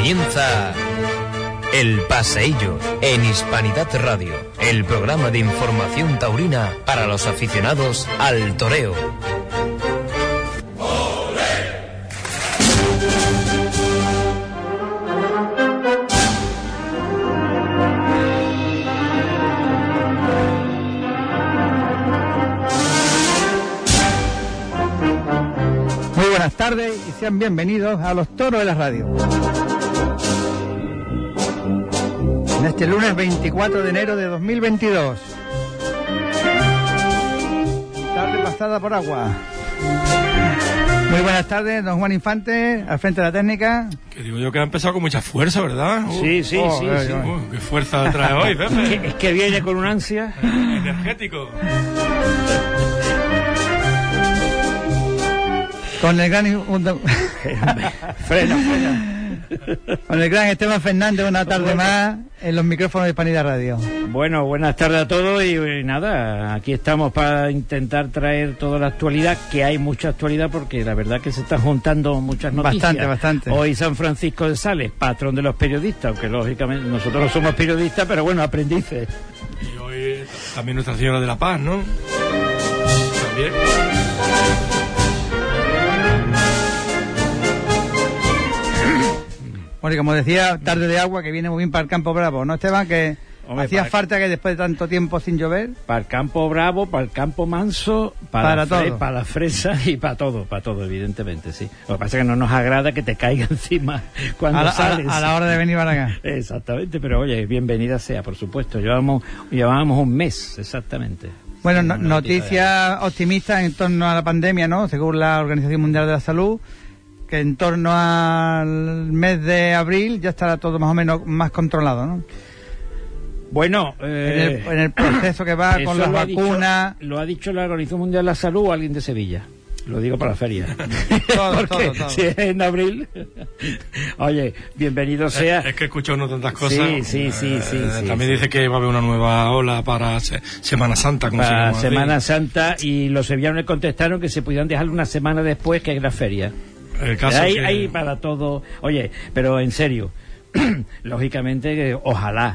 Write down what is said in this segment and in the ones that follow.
Comienza El Paseillo en Hispanidad Radio, el programa de información taurina para los aficionados al toreo. Buenas tardes y sean bienvenidos a los Toros de la Radio. En este lunes 24 de enero de 2022. Tarde pasada por agua. Muy buenas tardes, don Juan Infante, al frente de la técnica. Que digo yo que ha empezado con mucha fuerza, ¿verdad? Sí. Qué fuerza trae hoy, Pepe. Es que viene con un ansia. Energético. Con el gran frena. Con el gran Esteban Fernández, una tarde más en los micrófonos de Hispanidad Radio. Bueno, buenas tardes a todos y nada, aquí estamos para intentar traer toda la actualidad, que hay mucha actualidad porque la verdad que se están juntando muchas noticias. Bastante. Hoy San Francisco de Sales, patrón de los periodistas, aunque lógicamente nosotros no somos periodistas, pero bueno, aprendices. Y hoy también Nuestra Señora de la Paz, ¿no? También. Bueno, y como decía, tarde de agua que viene muy bien para el Campo Bravo, ¿no, Esteban? Que hombre, hacía falta que después de tanto tiempo sin llover. Para el Campo Bravo, para el Campo Manso, para todo. Para la fresa y para todo, evidentemente, sí. Lo que pasa es que no nos agrada que te caiga encima cuando sales. A la hora de venir para acá. Exactamente, pero oye, bienvenida sea, por supuesto. Llevábamos un mes, exactamente. Bueno, noticias optimistas en torno a la pandemia, ¿no? Según la Organización Mundial de la Salud, que en torno al mes de abril ya estará todo más o menos más controlado, ¿no? Bueno, en el proceso que va con las vacunas. Lo ha dicho la Organización Mundial de la Salud o alguien de Sevilla. Lo digo para la feria. todo. Si es en abril. Oye, bienvenido sea. Es que he escuchado uno tantas cosas. Sí. También dice que va a haber una nueva ola para Semana Santa. Para Semana Santa, y los sevillanos le contestaron que se podían dejar una semana después, que es la feria. El caso hay para todo. Oye, pero en serio, lógicamente, ojalá.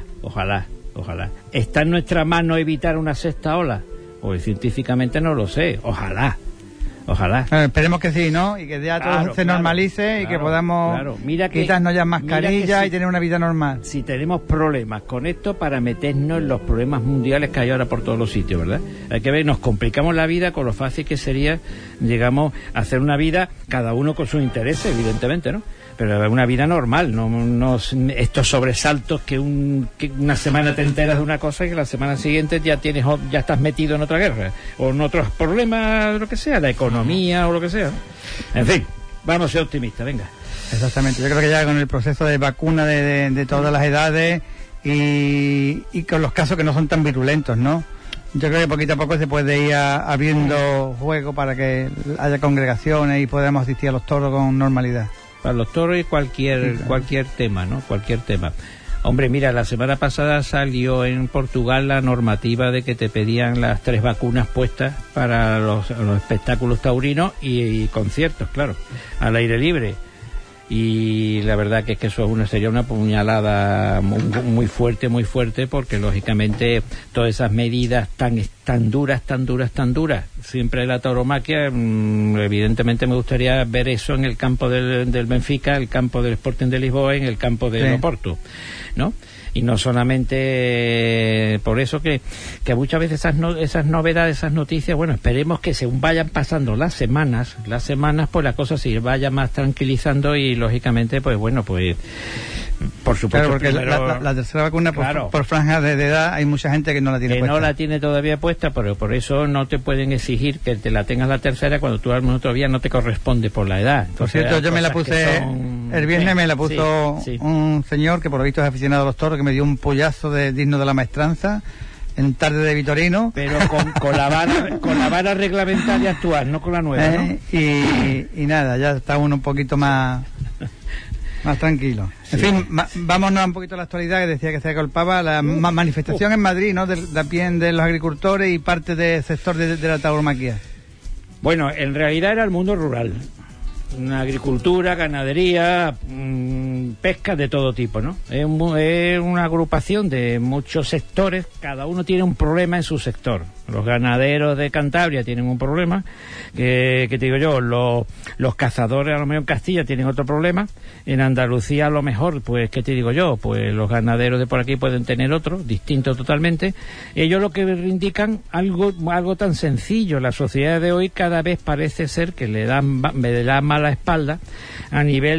¿Está en nuestra mano evitar una sexta ola? Pues científicamente no lo sé. Ojalá. Esperemos que sí, ¿no? Y que ya todo se normalice y que podamos quitarnos ya mascarillas y tener una vida normal. Si tenemos problemas con esto, para meternos en los problemas mundiales que hay ahora por todos los sitios, ¿verdad? Hay que ver, nos complicamos la vida con lo fácil que sería, digamos, hacer una vida, cada uno con sus intereses, evidentemente, ¿no? Pero una vida normal, no estos sobresaltos que una semana te enteras de una cosa y que la semana siguiente ya estás metido en otra guerra o en otros problemas, lo que sea, la economía o lo que sea. En fin, vamos a ser optimistas, venga. Exactamente, yo creo que ya con el proceso de vacuna de todas las edades y con los casos que no son tan virulentos, ¿no? Yo creo que poquito a poco se puede ir abriendo juego para que haya congregaciones y podamos asistir a los toros con normalidad. Para los toros y cualquier tema, ¿no? Cualquier tema. Hombre, mira, la semana pasada salió en Portugal la normativa de que te pedían las 3 vacunas puestas para los espectáculos taurinos y conciertos, claro, al aire libre. Y la verdad que es que eso sería una puñalada muy fuerte, porque lógicamente todas esas medidas tan duras, siempre la tauromaquia, evidentemente me gustaría ver eso en el campo del Benfica, el campo del Sporting de Lisboa, en el campo del Oporto, ¿no? Y no solamente por eso que muchas veces esas novedades, esas noticias, bueno, esperemos que según vayan pasando las semanas, pues la cosa se vaya más tranquilizando y lógicamente, pues bueno, pues por supuesto. Claro, porque la tercera vacuna, claro, por franja de edad, hay mucha gente que no la tiene puesta. Que no la tiene todavía puesta, pero por eso no te pueden exigir que te la tengas la tercera cuando tú al menos todavía no te corresponde por la edad. Entonces, por cierto, yo me la puse el viernes, me la puso un señor que por lo visto es aficionado a los toros, que me dio un pollazo digno de la maestranza en tarde de Vitorino, pero con la vara reglamentaria actual, no con la nueva, ¿no? Y nada, ya está uno un poquito más tranquilo. En fin, vámonos un poquito a la actualidad, que decía que se colpaba la manifestación en Madrid, ¿no? De los agricultores y parte del sector de la tauromaquia. Bueno, en realidad era el mundo rural. Una agricultura, ganadería, pesca de todo tipo, ¿no? Es una agrupación de muchos sectores, cada uno tiene un problema en su sector. Los ganaderos de Cantabria tienen un problema, que te digo yo, los cazadores a lo mejor en Castilla tienen otro problema, en Andalucía a lo mejor, pues, ¿qué te digo yo? Pues los ganaderos de por aquí pueden tener otro, distinto totalmente. Ellos lo que indican algo tan sencillo, la sociedad de hoy cada vez parece ser que le dan mala espalda a nivel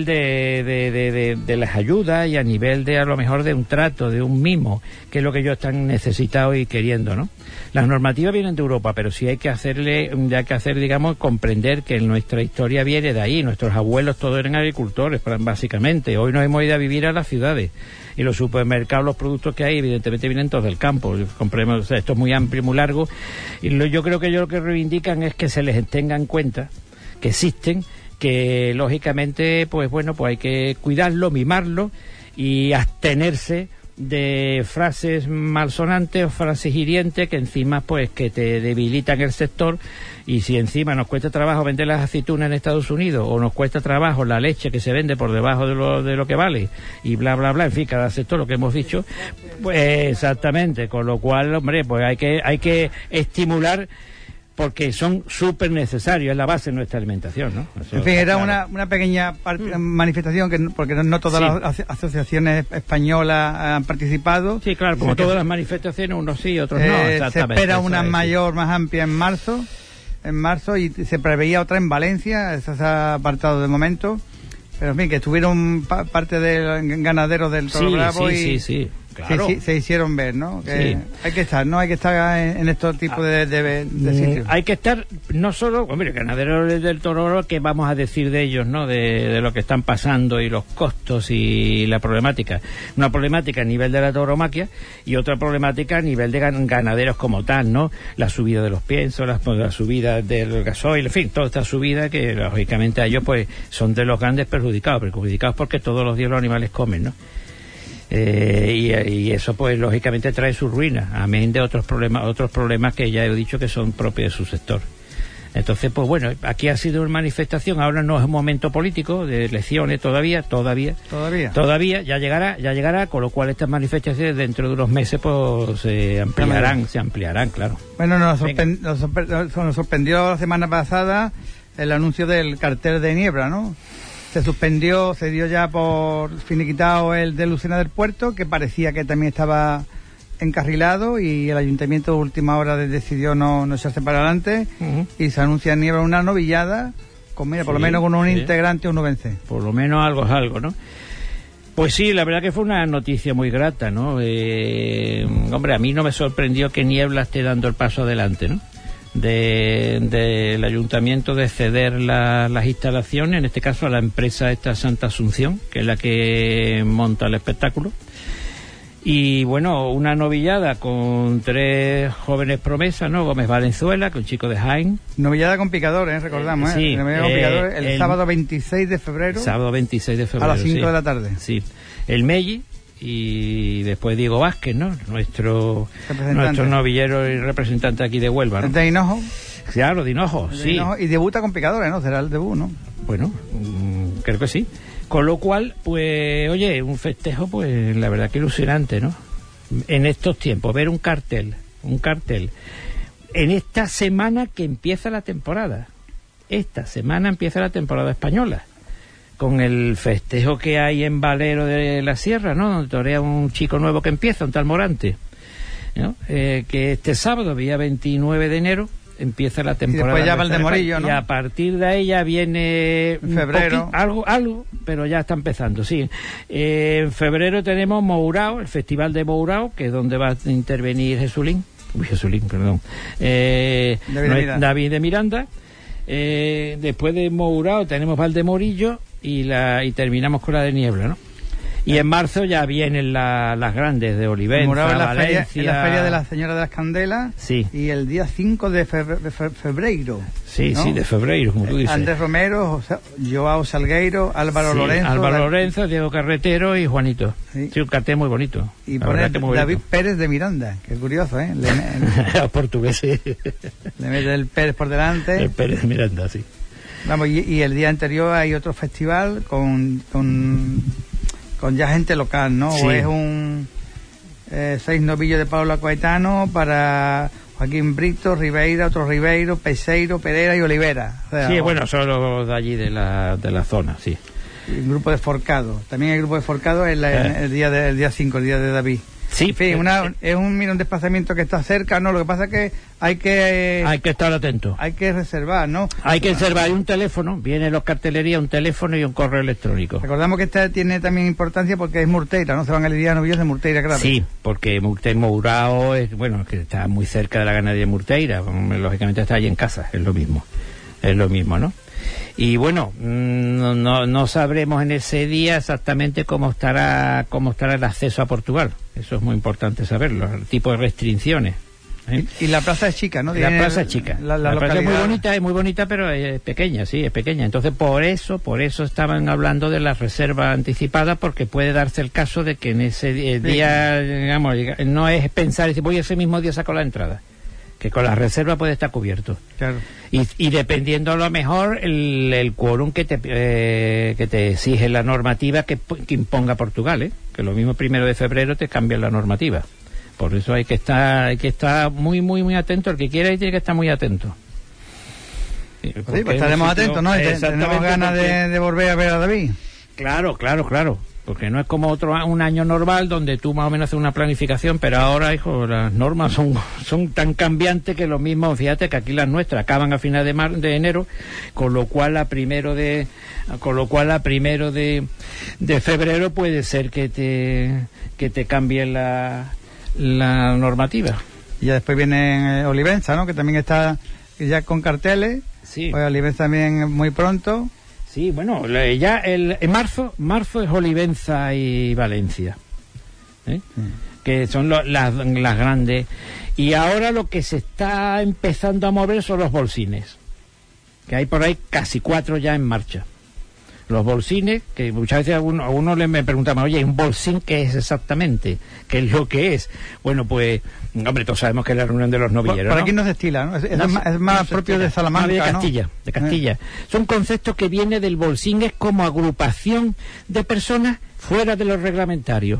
de las ayudas y a nivel de a lo mejor de un trato, de un mimo, que es lo que ellos están necesitados y queriendo, ¿no? Las normativas vienen de Europa, pero sí hay que hacer, digamos, comprender que nuestra historia viene de ahí. Nuestros abuelos todos eran agricultores, básicamente. Hoy nos hemos ido a vivir a las ciudades. Y los supermercados, los productos que hay, evidentemente vienen todos del campo. Compremos, o sea, esto es muy amplio, muy largo. Y yo creo que ellos lo que reivindican es que se les tenga en cuenta que existen, que lógicamente, pues bueno, pues hay que cuidarlo, mimarlo y abstenerse de frases malsonantes o frases hirientes que encima pues que te debilitan el sector. Y si encima nos cuesta trabajo vender las aceitunas en Estados Unidos o nos cuesta trabajo la leche que se vende por debajo de lo que vale y bla bla bla, en fin, cada sector, lo que hemos dicho, pues exactamente, con lo cual, hombre, pues hay que estimular, porque son súper necesarios, es la base de nuestra alimentación, ¿no? Eso, en fin, era claro. una pequeña manifestación, porque no todas las asociaciones españolas han participado. Sí, claro, como todas las manifestaciones, unos sí, otros no. Se espera una mayor, más amplia en marzo, y se preveía otra en Valencia, esa se ha apartado de momento. Pero en fin, que estuvieron parte de ganaderos del Toro Bravo sí. Claro. Sí, se hicieron ver, ¿no? Que sí. Hay que estar, ¿no? Hay que estar en estos tipos de sitios. Hay que estar, no solo, hombre, ganaderos del Toro, ¿qué vamos a decir de ellos, no? De lo que están pasando y los costos y la problemática. Una problemática a nivel de la tauromaquia y otra problemática a nivel de ganaderos como tal, ¿no? La subida de los piensos, la subida del gasoil, en fin, toda esta subida que, lógicamente, a ellos, pues, son de los grandes perjudicados porque todos los días los animales comen, ¿no? Y eso pues lógicamente trae su ruina, amén de otros problemas que ya he dicho que son propios de su sector. Entonces, pues bueno, aquí ha sido una manifestación, ahora no es un momento político de elecciones todavía, ya llegará, con lo cual estas manifestaciones dentro de unos meses pues se ampliarán, claro. Bueno, nos sorprendió la semana pasada el anuncio del cartel de Niebla, ¿no? Se dio ya por finiquitado el de Lucena del Puerto, que parecía que también estaba encarrilado, y el ayuntamiento de última hora decidió no echarse para adelante. Y se anuncia en Niebla una novillada con, por lo menos con un integrante o un vence. Por lo menos algo es algo, ¿no? Pues sí, la verdad que fue una noticia muy grata, ¿no? Hombre, a mí no me sorprendió que Niebla esté dando el paso adelante, ¿no? Del ayuntamiento de ceder las instalaciones, en este caso a la empresa esta Santa Asunción, que es la que monta el espectáculo. Y bueno, una novillada con 3 jóvenes promesas, ¿no? Gómez Valenzuela, que es un chico de Jaén. Novillada con picadores, recordamos, sí, el sábado 26 de febrero. Sábado 26 de febrero. A las 5 de la tarde. Sí. El Melli. Y después Diego Vázquez, ¿no? Nuestro novillero y representante aquí de Huelva, ¿no? ¿De Hinojo? Claro, de Hinojo, sí. Y debuta con picadores, ¿no? Será el debut, ¿no? Bueno, creo que sí. Con lo cual, pues, oye, un festejo, pues, la verdad que ilusionante, ¿no? En estos tiempos, ver un cartel, en esta semana que empieza la temporada. Esta semana empieza la temporada española, con el festejo que hay en Valero de la Sierra, ¿no? Donde torea un chico nuevo que empieza, un tal Morante, ¿no? Que este sábado, día 29 de enero, empieza la temporada. Y después ya Valdemorillo, ¿no? Y a partir de ahí ya viene febrero. Algo, pero ya está empezando, sí. En febrero tenemos Mourao, el Festival de Mourao, que es donde va a intervenir David de Miranda. Después de Mourao tenemos Valdemorillo y terminamos con la de Niebla, ¿no? Y en marzo ya vienen las grandes de Olivenza, Valencia... En la feria de la Señora de las Candelas. Sí. Y el día 5 de febrero. Sí, ¿no? Sí, de febrero, como tú dices. Andrés Romero, Joao Salgueiro, Álvaro Lorenzo, Diego Carretero y Juanito. Sí, un cartel muy bonito. Y pone David Pérez de Miranda, que curioso, ¿eh? Los portugueses. Le mete el Pérez por delante. El Pérez de Miranda, sí. Vamos, y el día anterior hay otro festival con con ya gente local, ¿no? Sí. O es un 6 novillos de Paula Coetano para Joaquín Brito, Ribeira, otro Ribeiro, Peseiro, Pereira y Olivera. O sea, Sí, bueno, son los de allí de la zona, sí. Un grupo de Forcado. También hay grupo de Forcado el día 5, el día de David. Sí, En fin, es un desplazamiento que está cerca, ¿no? Lo que pasa es que hay que estar atento. hay que reservar, ¿no? Hay que reservar un teléfono, vienen los cartelerías, un teléfono y un correo electrónico. Recordamos que esta tiene también importancia porque es Murteira, ¿no? Se van a lidiar novillos de Murteira, claro. Sí, porque Mourao es, bueno, que está muy cerca de la ganadería de Murteira, lógicamente está allí en casa, es lo mismo, ¿no? Y bueno, no sabremos en ese día exactamente cómo estará el acceso a Portugal. Eso es muy importante saberlo, el tipo de restricciones. Y la plaza es chica, ¿no? La plaza es chica. La plaza localidad es muy bonita, pero es pequeña, sí, es pequeña. Entonces, por eso estaban hablando de la reserva anticipada, porque puede darse el caso de que en ese día, digamos, no es pensar, decir, voy ese mismo día saco la entrada. Que con la reserva puede estar cubierto. Claro. Y dependiendo a lo mejor el quórum que te exige la normativa que imponga Portugal, ¿eh? Que lo mismo 1 de febrero te cambia la normativa. Por eso hay que estar muy, muy, muy atento. El que quiera y tiene que estar muy atento. Sí, pues estaremos atentos, ¿no? Tenemos ganas de volver a ver a David. Claro. Porque no es como un año normal donde tú más o menos haces una planificación, pero ahora, hijo, las normas son tan cambiantes que lo mismo, fíjate que aquí las nuestras acaban a finales de enero, con lo cual a primero de febrero puede ser que te cambie la normativa. Y ya después viene Olivenza, ¿no? Que también está ya con carteles. Sí. Pues Olivenza también muy pronto. Sí, bueno, ya en marzo es Olivenza y Valencia, que son las grandes. Y ahora lo que se está empezando a mover son los bolsines, que hay por ahí casi 4 ya en marcha. Los bolsines, que muchas veces a uno me preguntaba, oye, ¿un bolsín qué es exactamente? ¿Qué es lo que es? Bueno, pues, hombre, todos sabemos que es la reunión de los novilleros, por ¿no? aquí no se estila, ¿no? Es más propio de Salamanca, de Castilla, ¿no? De Castilla. Son conceptos que viene del bolsín, es como agrupación de personas fuera de los reglamentarios.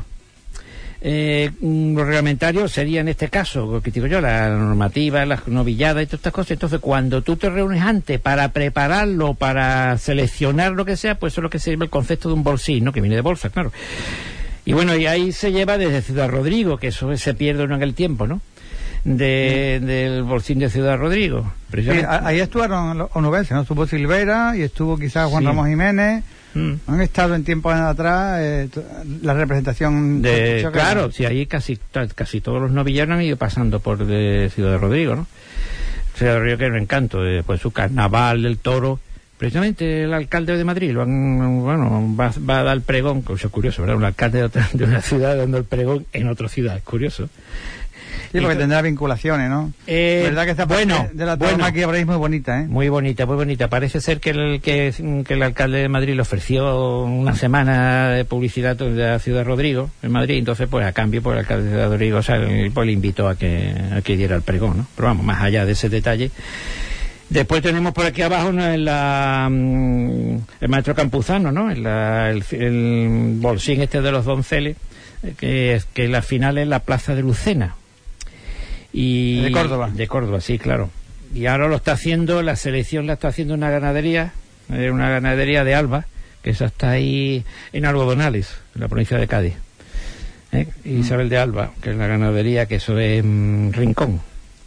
Los reglamentarios sería en este caso, lo que digo yo, la normativa, las novilladas y todas estas cosas. Entonces, cuando tú te reúnes antes para prepararlo, para seleccionar lo que sea, pues eso es lo que se llama el concepto de un bolsín, ¿no? Que viene de bolsa, claro. Y bueno, y ahí se lleva desde Ciudad Rodrigo, que eso se pierde en el tiempo, ¿no? Del bolsín de Ciudad Rodrigo. Sí, ahí estuvieron los onubenses, ¿no? Estuvo Silvera y estuvo quizás Juan Ramos Jiménez. Han estado en tiempos atrás la representación claro, sí, ahí casi todos los novilleros han ido pasando por de Ciudad de Rodrigo, ¿no? Ciudad de Rodrigo, que es un encanto, pues su carnaval del toro. Precisamente el alcalde de Madrid va a dar el pregón, que es curioso, ¿verdad? Un alcalde de una ciudad dando el pregón en otra ciudad, es curioso. Sí, porque tendrá vinculaciones, ¿no? ¿Verdad que esta parte de la toma aquí habréis muy bonita, eh? Muy bonita. Parece ser que el alcalde de Madrid le ofreció una semana de publicidad de la Ciudad de Rodrigo, en Madrid, entonces pues a cambio pues el alcalde de Ciudad de Rodrigo, o sea, pues le invitó a que diera el pregón, ¿no? Pero vamos, más allá de ese detalle. Después tenemos por aquí abajo, ¿no? El maestro Campuzano, ¿no? El bolsín este de los donceles, que la final es la plaza de Lucena. De Córdoba. De Córdoba, sí, claro. Y ahora la selección la está haciendo una ganadería de Alba, que esa está ahí en Algodonales, en la provincia de Cádiz. Isabel de Alba, que es la ganadería, que eso es Rincón.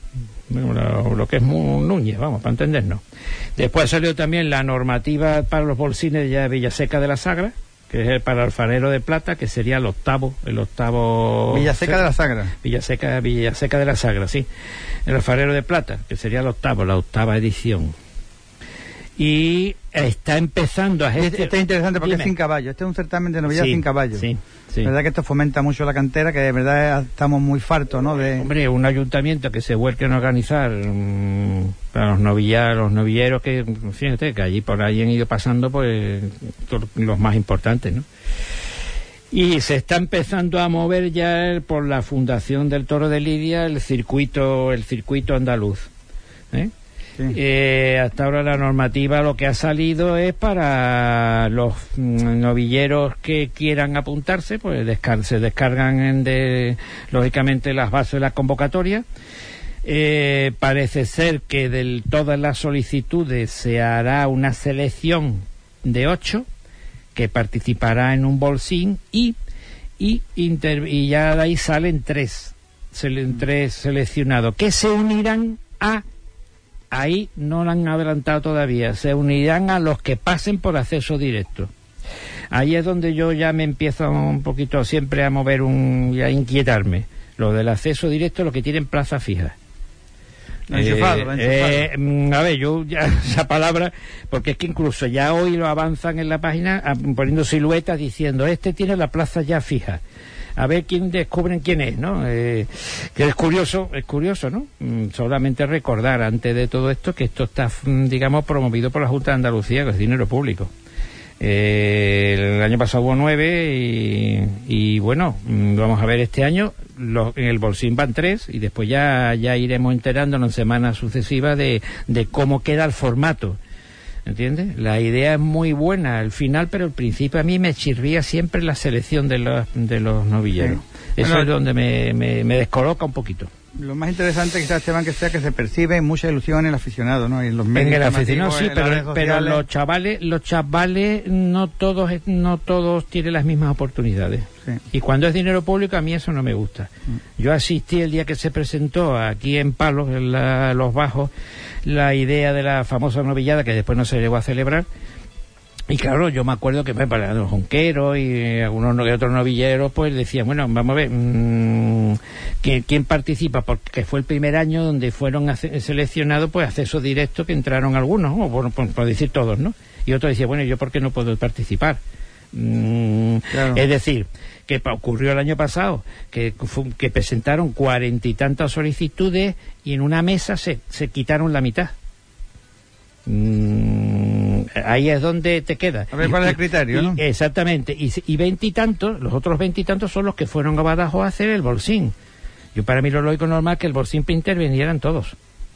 Lo que es Núñez, vamos, para entendernos. Después salió también la normativa para los bolsines ya de Villaseca de la Sagra, que es para Alfarero de Plata, que sería el octavo Villaseca de la Sagra. Villaseca de la Sagra, sí. El Alfarero de Plata, que sería la octava edición. Y está empezando a Este es interesante porque es sin caballo. Este es un certamen de novillas sin caballo. Sí. Verdad que esto fomenta mucho la cantera, que de verdad estamos muy fartos, ¿no? Hombre, un ayuntamiento que se vuelque a organizar para los novilleros, que fíjate que allí por ahí han ido pasando pues los más importantes, ¿no? Y se está empezando a mover ya por la Fundación del Toro de Lidia el circuito andaluz, Sí. Hasta ahora la normativa lo que ha salido es para los novilleros que quieran apuntarse, pues se descargan lógicamente las bases de la convocatoria. Parece ser que de todas las solicitudes se hará una selección de 8 que participará en un bolsín y ya de ahí salen 3 seleccionados que se unirán ahí no lo han adelantado todavía, se unirán a los que pasen por acceso directo. Ahí es donde yo ya me empiezo un poquito siempre a mover y a inquietarme. Lo del acceso directo, lo que tienen plaza fija. Enchufado. A ver, yo ya esa palabra, porque es que incluso ya hoy lo avanzan en la página poniendo siluetas diciendo tiene la plaza ya fija. A ver descubren quién es, ¿no? Que es curioso, ¿no? Solamente recordar antes de todo esto que esto está, digamos, promovido por la Junta de Andalucía, que es dinero público. El año pasado hubo 9 y bueno, vamos a ver este año, en el bolsín van 3 y después ya iremos enterándonos en semanas sucesivas de cómo queda el formato. ¿Entiendes? La idea es muy buena al final, pero al principio a mí me chirría siempre la selección de los novilleros. Sí. Eso es donde me descoloca un poquito. Lo más interesante quizás, Esteban, que sea que se percibe mucha ilusión en el aficionado, ¿no? Y en los medios. En el aficionado sí, pero los chavales no todos tienen las mismas oportunidades. Sí. Y cuando es dinero público a mí eso no me gusta. Yo asistí el día que se presentó aquí en Palos, en Los Bajos, la idea de la famosa novillada que después no se llegó a celebrar. Y claro, yo me acuerdo que para los jonqueros y algunos otros novilleros pues decían, bueno, vamos a ver quién participa, porque fue el primer año donde fueron seleccionados pues acceso directo, que entraron algunos, o bueno, por decir todos, ¿no? Y otros decían, bueno, ¿yo por qué no puedo participar? Claro. Es decir, que ocurrió el año pasado que presentaron 40 y tantas solicitudes y en una mesa se quitaron la mitad. Ahí es donde te queda. A ver cuál es el criterio, ¿no? Exactamente. Y 20 y tantos, los otros 20 y tantos son los que fueron a Badajoz a hacer el bolsín. Yo para mí lo lógico normal que el bolsín intervinieran todos.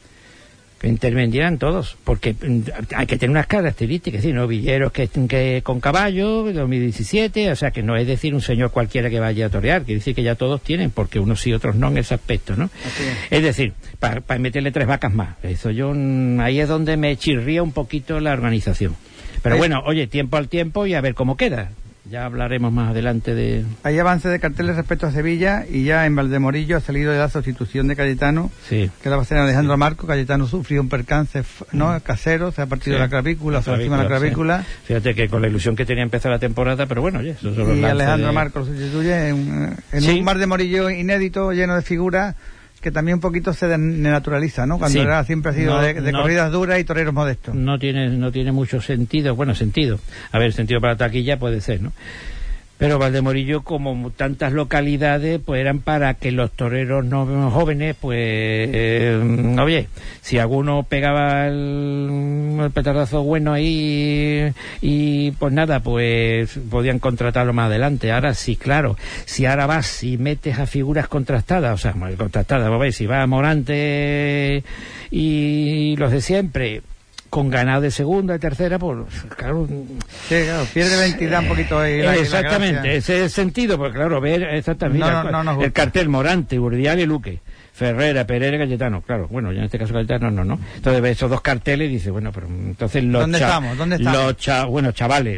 Porque hay que tener unas características, es decir, novilleros que con caballo, 2017, o sea que no es decir un señor cualquiera que vaya a torear, quiere decir que ya todos tienen, porque unos sí, otros no en ese aspecto, ¿no? Es decir, para meterle 3 vacas más. Eso ahí es donde me chirría un poquito la organización. Pero bueno, oye, tiempo al tiempo y a ver cómo queda. Ya hablaremos más adelante de... Hay avance de carteles respecto a Sevilla y ya en Valdemorillo ha salido la sustitución de Cayetano, sí, que la va a hacer Alejandro Marco. Cayetano sufrió un percance casero, se ha partido la clavícula, se lastima la clavícula. Sí. Fíjate que con la ilusión que tenía empezar la temporada, pero bueno, oye, eso son los y Alejandro Marco lo sustituye en un Valdemorillo inédito, lleno de figuras, que también un poquito se denaturaliza, ¿no? Cuando siempre ha sido de corridas duras y toreros modestos. No tiene mucho sentido. Bueno, sentido. A ver, sentido para taquilla puede ser, ¿no? Pero Valdemorillo, como tantas localidades, pues eran para que los toreros no jóvenes, pues, oye, si alguno pegaba el petardazo bueno ahí y pues nada, pues podían contratarlo más adelante. Ahora sí, claro, si ahora vas y metes a figuras contrastadas, o sea, contrastadas, vamos a ver, si va a Morante y los de siempre, con ganado de segunda y tercera, pues claro... Sí, claro, pierde la entidad un poquito ahí. Exactamente, ese es el sentido, pues claro, ver exactamente el cartel Morante, Urdial y Luque, Ferrera, Pereira, Cayetano, claro, bueno, ya en este caso Cayetano no. Entonces ves esos dos carteles y dices, bueno, pero entonces ¿Dónde estamos? Los chavales,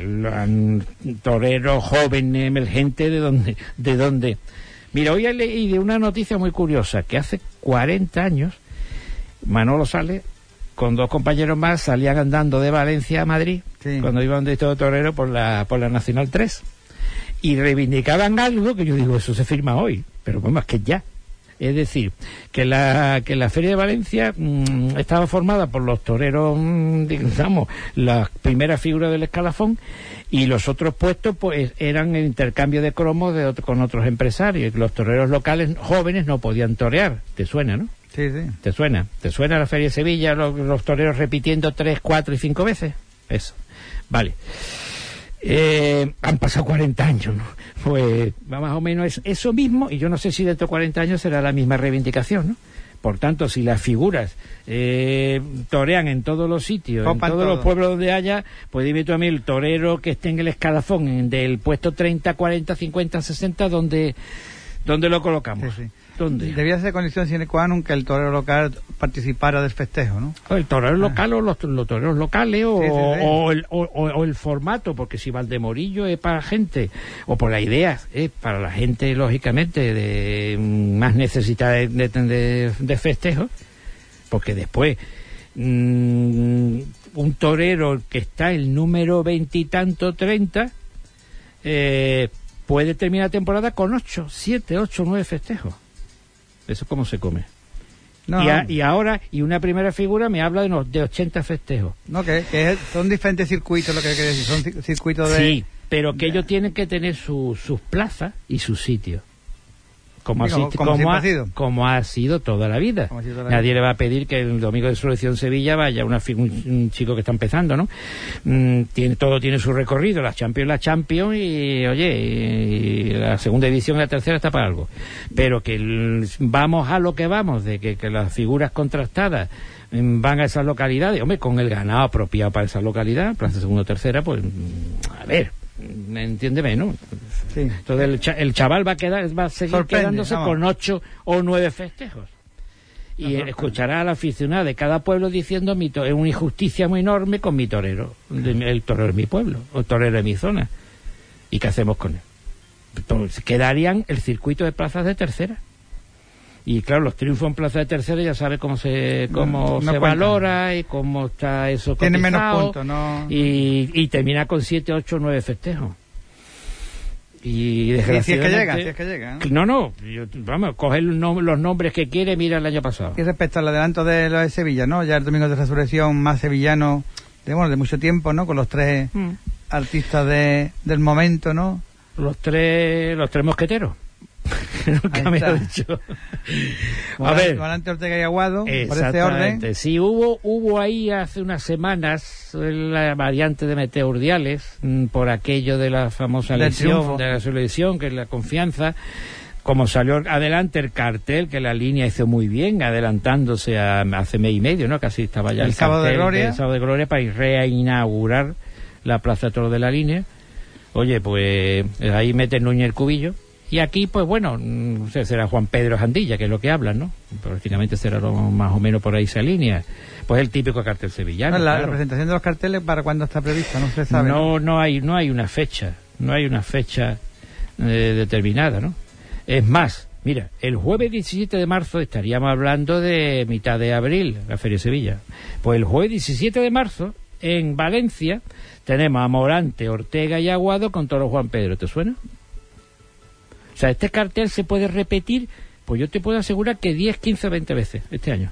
toreros jóvenes, emergentes, ¿de dónde? Mira, hoy leí de una noticia muy curiosa, que hace 40 años Manolo Sales con 2 compañeros más salían andando de Valencia a Madrid, cuando iban de todo torero por la Nacional 3, y reivindicaban algo que yo digo, eso se firma hoy, pero bueno, es que ya. Es decir, que la Feria de Valencia estaba formada por los toreros, digamos, las primeras figuras del escalafón, y los otros puestos pues eran el intercambio de cromos con otros empresarios. Los toreros locales jóvenes no podían torear. ¿Te suena, no? Sí. ¿Te suena la Feria de Sevilla, los toreros repitiendo 3, 4 y 5 veces? Eso. Vale. Han pasado 40 años, ¿no? Pues más o menos es eso mismo, y yo no sé si dentro de 40 años será la misma reivindicación, ¿no? Por tanto, si las figuras torean en todos los sitios, Copan en todos los todo. pueblos donde haya, pues dime tú a mí, el torero que esté en el escalafón del puesto 30, 40, 50, 60, ¿dónde lo colocamos? Sí, sí. ¿Dónde? Debía ser condición sine qua non que el torero local participara del festejo, ¿no? O el torero local o los toreros locales Sí, sí, sí. o el formato, porque si Valdemorillo es para gente, o por las ideas, es para la gente, lógicamente, de más necesidad de festejo, porque después un torero que está el número 20 y tanto, 30, puede terminar la temporada con 8, 7, 8, 9 festejos. Eso es como se come. No, Y ahora, una primera figura me habla de 80 festejos. no, son diferentes circuitos, lo que quiere decir, son circuitos de... Sí, pero que ellos tienen que tener sus plazas y sus sitios. Como, Sí, como siempre ha sido. como ha sido toda la vida. Como ha sido toda la Nadie vida. le va a pedir que el domingo de Resurrección Sevilla vaya un chico que está empezando, ¿no? Todo tiene su recorrido, la Champions, y oye, y la segunda edición y la tercera está para algo. Pero que vamos a lo que vamos, de que las figuras contrastadas van a esas localidades, hombre, con el ganado apropiado para esa localidad, plaza segunda o tercera, pues, a ver, entiéndeme, ¿no? Sí. Entonces el chaval va a seguir Sorprende, quedándose vamos. con 8 o 9 festejos. Y escuchará al aficionado de cada pueblo diciendo es una injusticia muy enorme con mi torero, el torero de mi pueblo, o el torero de mi zona. ¿Y qué hacemos con él? Entonces, quedarían el circuito de plazas de tercera. Y claro, los triunfos en plaza de tercera ya sabe cómo se No cuentan. valora y cómo está eso Tiene menos cotizado, puntos, ¿no? y termina con 7, 8, 9 festejos. Y Sí, desgraciadamente... si es que llega, ¿no? No, vamos, coger los nombres que quiere, mira el año pasado. Y respecto al adelanto de lo de Sevilla, ¿no? Ya el domingo de Resurrección más sevillano de mucho tiempo, ¿no? Con los tres artistas del momento, ¿no? Los tres mosqueteros. Nunca Ahí me está. lo he dicho. A ver, Morante, Ortega y Aguado, por ese orden. exactamente. Sí, hubo ahí hace unas semanas la variante de Meteo Urdiales, por aquello de la famosa Del lesión, triunfo. de la selección, que es la confianza. Como salió adelante el cartel, que la línea hizo muy bien, adelantándose hace mes y medio, ¿no? Casi estaba ya El Sábado de cartel Gloria. del Sábado de Gloria para reinaugurar la Plaza de Toros de la Línea. Oye, pues ahí mete Núñez el cubillo. Y aquí, pues bueno, será Juan Pedro Jandilla, que es lo que hablan, ¿no? Prácticamente será más o menos por ahí esa línea. Pues el típico cartel sevillano. La claro. presentación de los carteles, ¿para cuándo está prevista? No se sabe. No hay una fecha, determinada, ¿no? Es más, mira, el jueves 17 de marzo estaríamos hablando de mitad de abril, la Feria de Sevilla. Pues el jueves 17 de marzo, en Valencia, tenemos a Morante, Ortega y Aguado con Toro Juan Pedro, ¿te suena? O sea, este cartel se puede repetir, pues yo te puedo asegurar que 10, 15, 20 veces este año.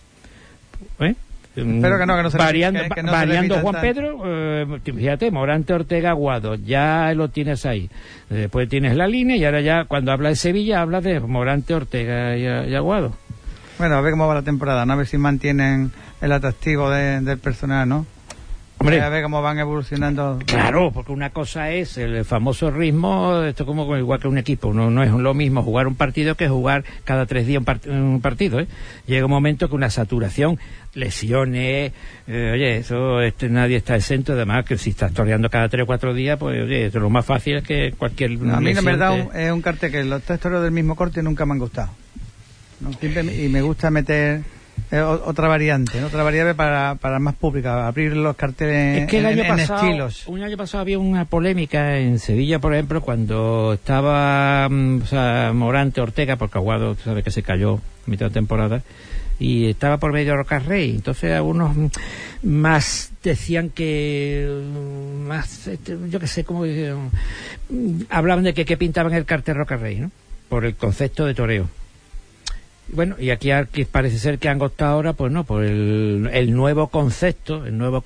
Espero que no se variando, repita, que no se variando repita Juan tanto. Pedro, fíjate, Morante, Ortega, Aguado, ya lo tienes ahí. Después tienes la línea y ahora ya cuando habla de Sevilla habla de Morante, Ortega y Aguado. Bueno, a ver cómo va la temporada, ¿no? A ver si mantienen el atractivo del personal, ¿no? Hombre, A ver cómo van evolucionando. claro, porque una cosa es el famoso ritmo, esto como igual que un equipo, no es lo mismo jugar un partido que jugar cada 3 días un partido, ¿eh? Llega un momento que una saturación, lesiones, oye, eso nadie está exento, además que si estás toreando cada 3 o 4 días, pues oye, lo más fácil es que cualquier A mí, en lesión verdad, es un cartel que los tres toros del mismo corte nunca me han gustado. ¿No? Y me gusta meter otra variante, ¿no? Otra variable para más pública, abrir los carteles Es que el año pasado, estilos. un año pasado había una polémica en Sevilla, por ejemplo, cuando estaba Morante, Ortega, porque Aguado, tú sabes que se cayó a mitad de temporada, y estaba por medio de Roca Rey. Entonces algunos más decían que yo qué sé, como hablaban de que pintaban el cartel Roca Rey, ¿no? Por el concepto de toreo. Bueno, y aquí parece ser que han optado ahora, pues no, por el nuevo concepto,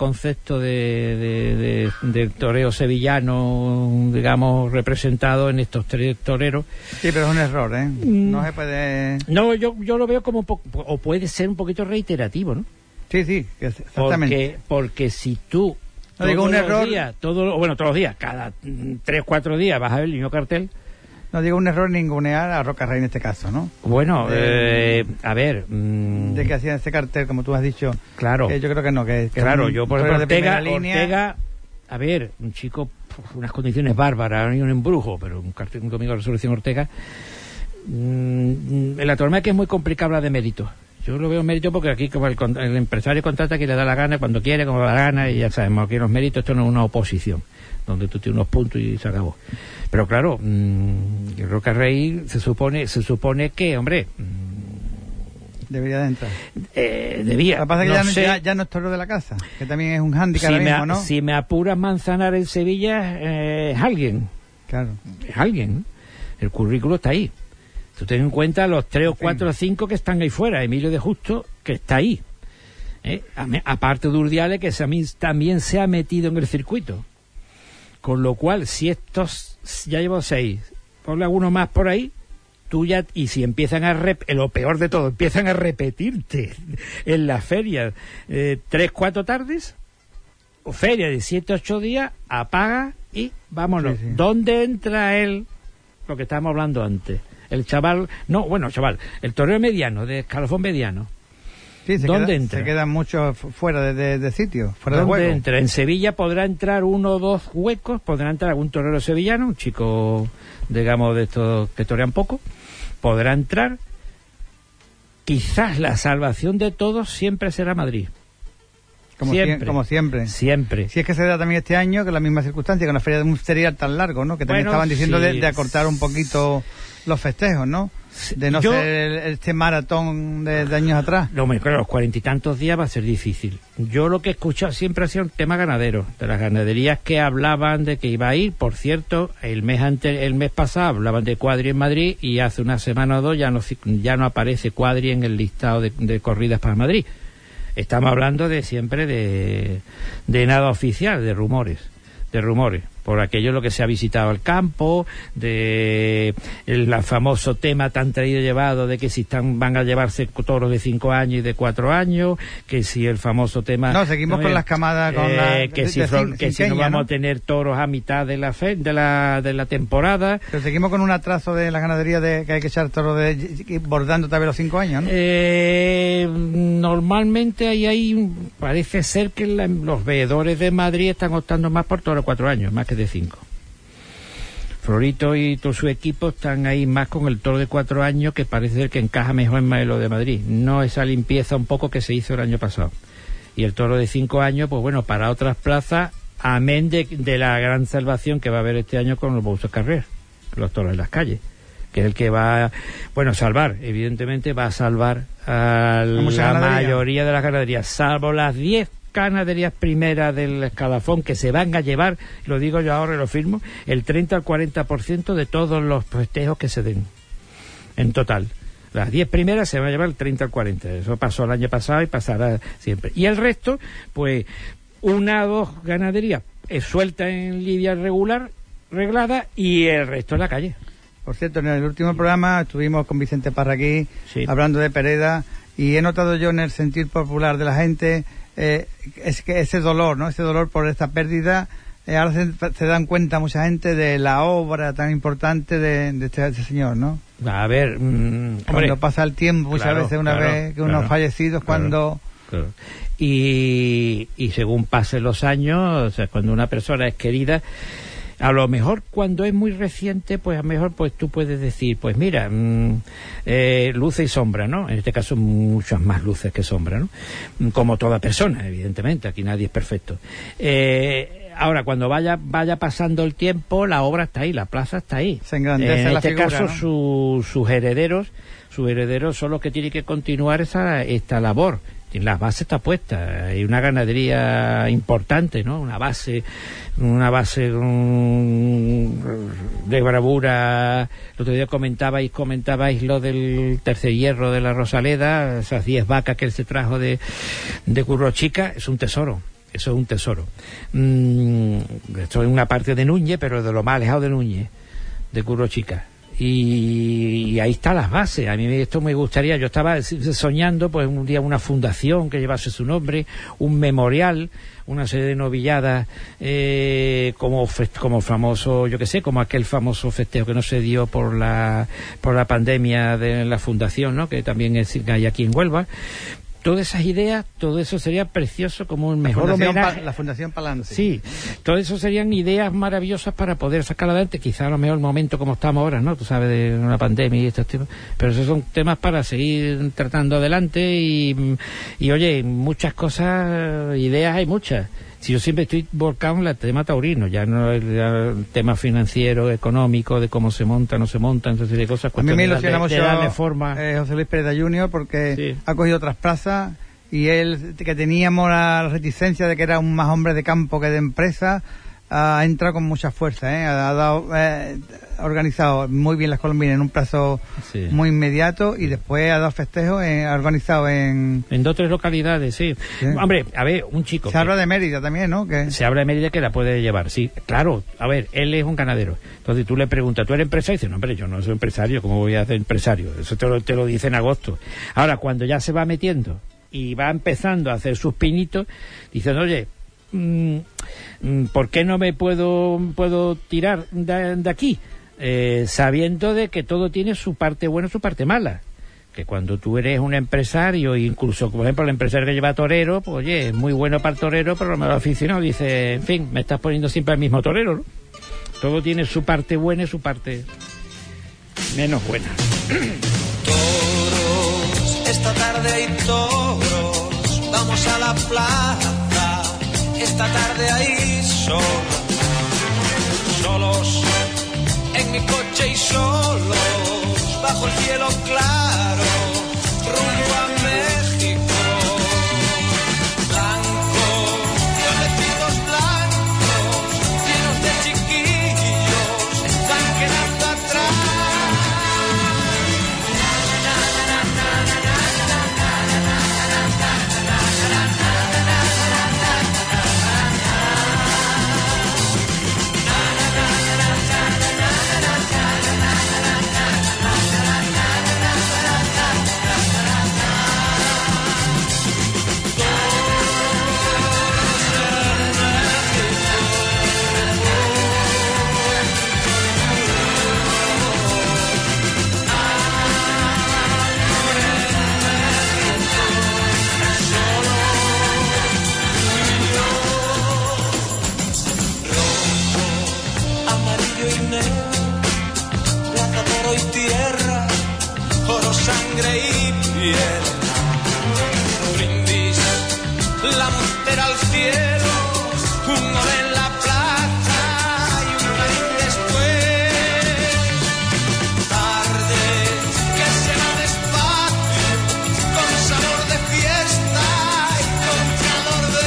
del toreo sevillano, digamos, representado en estos tres toreros. Sí, pero es un error, ¿eh? No se puede... No, yo lo veo como o puede ser un poquito reiterativo, ¿no? Sí, exactamente. Porque si tú No digo un error. todos los días, cada 3, 4 días vas a ver el mismo cartel, No digo un error ningunear a Roca Rey en este caso, ¿no? Bueno, a ver... de que hacían este cartel, como tú has dicho. Claro. Yo creo que no, que claro, yo por ejemplo, Ortega, a ver, un chico, unas condiciones bárbaras, un embrujo, pero un domingo de Resurrección Ortega, la tormenta que es muy complicado hablar de mérito. Yo lo veo mérito porque aquí como el empresario contrata que le da la gana, cuando quiere, como le da la gana, y ya sabemos que los méritos, esto no es una oposición, donde tú tienes unos puntos y se acabó. Pero claro, Roca Rey se supone que, hombre... debería de entrar. Debía. Lo que pasa es que ya no es toro de la casa, que también es un hándicap ahora mismo, ¿no? Si me apuras, Manzanar en Sevilla es alguien. Claro. Es alguien. El currículo está ahí. Tú ten en cuenta los 3 o 4 o 5 que están ahí fuera. Emilio de Justo, que está ahí. Aparte de Urdiales, que también se ha metido en el circuito. Con lo cual, si estos ya llevo 6, ponle alguno más por ahí, tú ya, y si empiezan lo peor de todo, empiezan a repetirte en las ferias 3-4 tardes, o feria de 7-8 días, apaga y vámonos. Sí. ¿Dónde entra lo que estábamos hablando antes? El chaval, el torero mediano, de escalafón mediano. Sí, ¿Dónde entra? Se quedan muchos fuera de sitio, fuera de juego. ¿Dónde entra? En Sevilla podrá entrar 1 o 2 huecos, podrá entrar algún torero sevillano, un chico, digamos, de estos que torean poco, podrá entrar. Quizás la salvación de todos siempre será Madrid. Como siempre. Siempre. Si es que se da también este año, que es la misma circunstancia, con la feria de un serial tan largo, ¿no? Que también estaban diciendo de acortar un poquito los festejos, ¿no? De no ser este maratón de años atrás. No, claro, los 40 y tantos días va a ser difícil. Yo lo que he escuchado siempre ha sido un tema ganadero, de las ganaderías que hablaban de que iba a ir. Por cierto, el mes pasado hablaban de Cuadri en Madrid, y hace una semana o dos ya no aparece Cuadri en el listado de corridas para Madrid. Estamos hablando siempre de nada oficial, de rumores, por aquello lo que se ha visitado el campo, de el famoso tema tan traído y llevado de que si van a llevarse toros de 5 años y de 4 años, que si el famoso tema... No, seguimos con las camadas, que si no vamos a tener toros a mitad de la temporada. Pero seguimos con un atraso de la ganadería de que hay que echar toros bordando también los 5 años, ¿no? Normalmente ahí parece ser que los veedores de Madrid están optando más por toros de 4 años, más que de 5. Florito y todo su equipo están ahí más con el toro de 4 años, que parece ser que encaja mejor en Maelo de Madrid, no esa limpieza un poco que se hizo el año pasado. Y el toro de 5 años, pues bueno, para otras plazas, amén de la gran salvación que va a haber este año con los Bousos Carrer, los toros en las calles, que es el que va, salvar, evidentemente va a salvar a la mayoría de las ganaderías, salvo las 10 ganaderías primeras del escalafón, que se van a llevar, lo digo yo ahora y lo firmo, el 30 al 40% de todos los festejos que se den en total. Las 10 primeras se van a llevar el 30 al 40%. Eso pasó el año pasado y pasará siempre. Y el resto, pues 1 o 2 ganaderías sueltas en lidia reglada, y el resto en la calle. Por cierto, en el último programa estuvimos con Vicente Parraquí, hablando de Pereda, y he notado yo en el sentir popular de la gente es que ese dolor, ¿no? Ese dolor por esta pérdida, ahora se dan cuenta mucha gente de la obra tan importante de este señor, ¿no? A ver, cuando pasa el tiempo, muchas veces vez que uno fallecido es cuando... Claro. Y según pasen los años, o sea, cuando una persona es querida, a lo mejor cuando es muy reciente, pues a lo mejor pues tú puedes decir, pues mira, luces y sombra, ¿no? En este caso muchas más luces que sombra, ¿no? Como toda persona, evidentemente, aquí nadie es perfecto. Ahora, cuando vaya pasando el tiempo, la obra está ahí, la plaza está ahí. Se engrandece en la este figura, caso, ¿no? sus herederos son los que tienen que continuar esta labor. La base está puesta, hay una ganadería importante, ¿no? Una base de bravura. El otro día comentabais lo del tercer hierro de la Rosaleda, esas 10 vacas que él se trajo de Curro Chica, es un tesoro. Eso es un tesoro. Esto es una parte de Núñez, pero de lo más alejado de Núñez, de Curro Chica. Y ahí están las bases. A mí esto me gustaría, yo estaba soñando pues un día una fundación que llevase su nombre, un memorial, una serie de novilladas, como famoso, yo qué sé, como aquel famoso festejo que no se dio por la pandemia de la fundación, ¿no? Que también hay aquí en Huelva. Todas esas ideas, todo eso sería precioso como un mejor homenaje. La Fundación Palante. Sí, todo eso serían ideas maravillosas para poder sacar adelante, quizá a lo mejor el momento como estamos ahora, ¿no? Tú sabes, de una pandemia y estos temas, pero esos son temas para seguir tratando adelante y oye, muchas cosas, ideas hay muchas. Si yo siempre estoy volcado en el tema taurino, ya no el tema financiero, económico, de cómo se monta, no se monta, entonces de cosas. A mí me ilusiona mucho darle forma. José Luis Pérez Jr. porque ha cogido otras plazas y él, que teníamos la reticencia de que era un más hombre de campo que de empresa, ha entrado con mucha fuerza, ha organizado muy bien las colombinas en un plazo muy inmediato y después ha dado festejos, ha organizado en 2 o 3 localidades, sí. Hombre, a ver, un chico. Se habla de Mérida también, ¿no? Se habla de Mérida que la puede llevar, sí. Claro, a ver, él es un ganadero. Entonces tú le preguntas, ¿tú eres empresario? Y dice, no, hombre, yo no soy empresario, ¿cómo voy a ser empresario? Eso te lo dice en agosto. Ahora, cuando ya se va metiendo y va empezando a hacer sus pinitos, dicen, oye, ¿por qué no me puedo tirar de aquí? Sabiendo de que todo tiene su parte buena y su parte mala. Que cuando tú eres un empresario, incluso, por ejemplo, el empresario que lleva torero, pues oye, es muy bueno para el torero, pero el aficionado dice, en fin, me estás poniendo siempre al mismo torero, ¿no? Todo tiene su parte buena y su parte menos buena. Toros, esta tarde hay toros, vamos a la plaza. Esta tarde ahí solos, en mi coche y solos, bajo el cielo claro, rumbo a México. Blancos, con vestidos blancos, llenos de chiquillos, van quedando atrás. Sangre y piel, brindis, la montera al cielo, un olé en la plaza y un marín después. Tardes que se van despacio, con sabor de fiesta y con calor de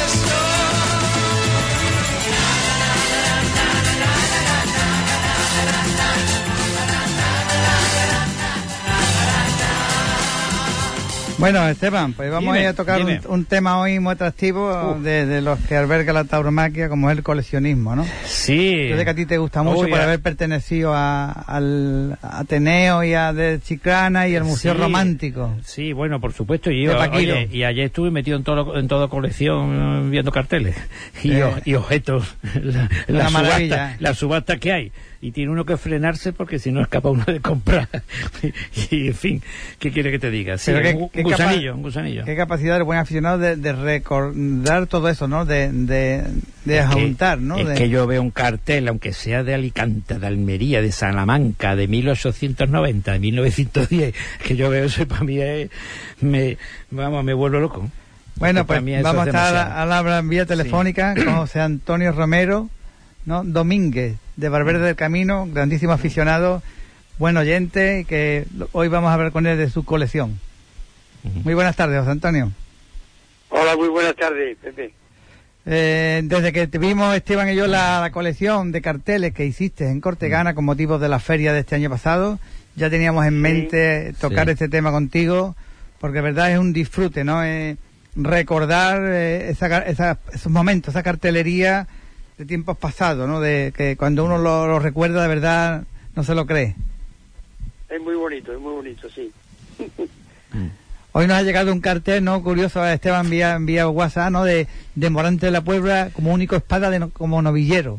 Bueno, Esteban, pues vamos a ir a tocar un tema hoy muy atractivo de los que alberga la tauromaquia, como es el coleccionismo, ¿no? Sí. Yo sé que a ti te gusta mucho por haber pertenecido al Ateneo y a de Chiclana y al Museo Romántico. Sí, bueno, por supuesto. Y ayer estuve metido en toda colección viendo carteles y objetos. La subasta que hay. Y tiene uno que frenarse porque si no escapa uno de comprar. Y en fin, ¿qué quiere que te diga? Sí, un gusanillo. Qué capacidad del buen aficionado de recordar todo eso, ¿no? De ajuntar, ¿no? Es que yo veo un cartel, aunque sea de Alicante, de Almería, de Salamanca, de 1890, de 1910, que yo veo eso y para mí me vuelvo loco. Bueno, pues vamos a estar a la vía telefónica con José Antonio Romero, ¿no? Domínguez, de Valverde del Camino, grandísimo aficionado, buen oyente, que hoy vamos a hablar con él de su colección. Muy buenas tardes, José Antonio. Hola, muy buenas tardes, Pepe. Desde que tuvimos, Esteban y yo, la colección de carteles que hiciste en Cortegana con motivo de la feria de este año pasado, ya teníamos en mente tocar este tema contigo, porque de verdad es un disfrute, ¿no? Recordar esos momentos, esa cartelería de tiempos pasados, ¿no? De que cuando uno lo recuerda, de verdad, no se lo cree. es muy bonito, sí. Hoy nos ha llegado un cartel, ¿no? Curioso, Esteban, vía WhatsApp, ¿no? De Morante de la Puebla como único espada como novillero.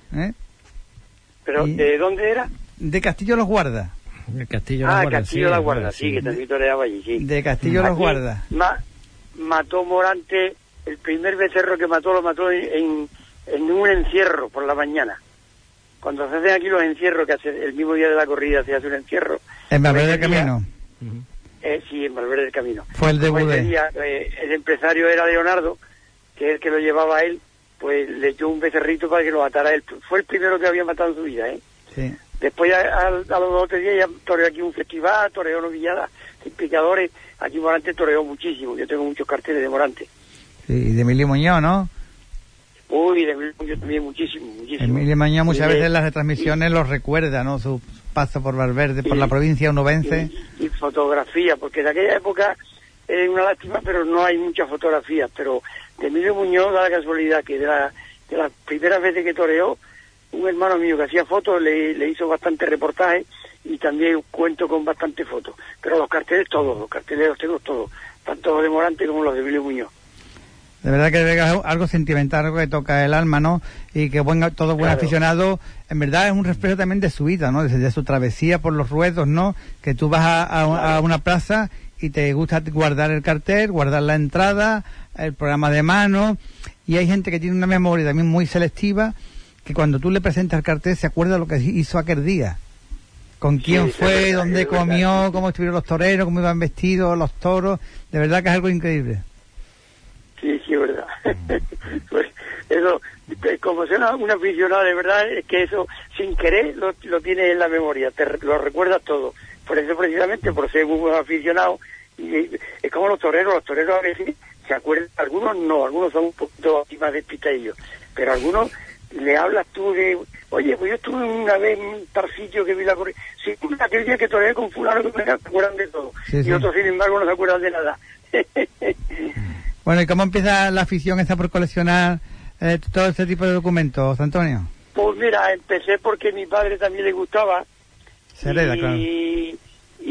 ¿Pero de dónde era? De Castillo Los Guardas. El Castillo Los Guardas. Castillo Los Guardas, sí, que también toreaba allí, sí. De Castillo Los Guardas. Mató Morante, el primer becerro que mató, lo mató en un encierro por la mañana. Cuando se hacen aquí los encierros, que hace el mismo día de la corrida se hace un encierro. En Valverde del Camino. Sí, en Valverde del Camino. Fue el debut de... el empresario era Leonardo, que es el que lo llevaba a él, pues le echó un becerrito para que lo matara él. Fue el primero que había matado en su vida, Sí. Después, a los 2 o 3 días, ya toreó aquí un festival, toreó novilladas, sin picadores. Aquí Morante toreó muchísimo. Yo tengo muchos carteles de Morante. Sí, y de Emilio Muñoz, ¿no? Uy, de Emilio Muñoz también muchísimo. Emilio Muñoz muchas veces en las retransmisiones los recuerda, ¿no? Su paso por Valverde, por la provincia onubense. Y fotografía, porque en aquella época es una lástima, pero no hay muchas fotografías. Pero de Emilio Muñoz da la casualidad que de las primeras veces que toreó, un hermano mío que hacía fotos le hizo bastante reportaje y también cuento con bastante fotos. Pero los carteles los tengo todos, tanto los de Morante como los de Emilio Muñoz. De verdad que es algo sentimental, algo que toca el alma, ¿no? Y que todo buen aficionado, en verdad es un reflejo también de su vida, ¿no? De su travesía por los ruedos, ¿no? Que tú vas a una plaza y te gusta guardar el cartel, guardar la entrada, el programa de mano, y hay gente que tiene una memoria también muy selectiva, que cuando tú le presentas el cartel se acuerda lo que hizo aquel día. Con quién fue, dónde comió, cómo estuvieron los toreros, cómo iban vestidos los toros. De verdad que es algo increíble. Sí, es verdad. Pues eso, como ser un aficionado, de verdad, es que eso, sin querer, lo tienes en la memoria, lo recuerdas todo. Por eso, precisamente, por ser un buen aficionado, y es como los toreros a veces se acuerdan, algunos son un poquito más despistadillos, pero algunos le hablas tú de, oye, pues yo estuve una vez en un tal sitio que vi la corrida, sí, aquel día que toreé con fulano, que se acuerdan de todo, y otros, sin embargo, no se acuerdan de nada. Bueno, ¿y cómo empieza la afición esta por coleccionar todo este tipo de documentos, Antonio? Pues mira, empecé porque a mi padre también le gustaba. Se hereda, claro. Y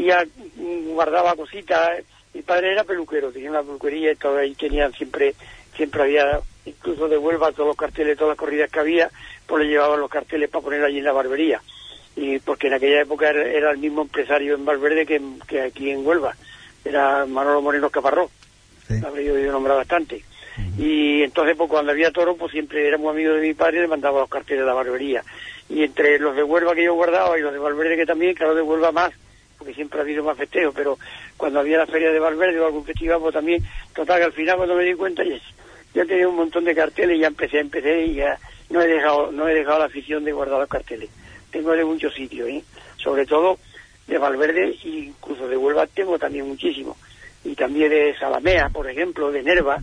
guardaba cositas. Mi padre era peluquero, tenía una peluquería y todo ahí tenían siempre había, incluso de Huelva, todos los carteles, todas las corridas que había, pues le llevaban los carteles para poner allí en la barbería. Y porque en aquella época era el mismo empresario en Valverde que aquí en Huelva. Era Manolo Moreno Caparrós. Sí. Habría oído nombrar bastante. Y entonces, pues cuando había toro, pues siempre éramos amigos de mi padre y le mandaba los carteles de la barbería. Y entre los de Huelva que yo guardaba y los de Valverde que también, claro, de Huelva más, porque siempre ha habido más festejos, pero cuando había la feria de Valverde o algún festival, pues también, total, que al final cuando me di cuenta, ya tenía un montón de carteles y ya empecé y ya no he dejado la afición de guardar los carteles. Tengo de muchos sitios, sobre todo de Valverde, e incluso de Huelva tengo también muchísimo. Y también de Salamea, por ejemplo, de Nerva,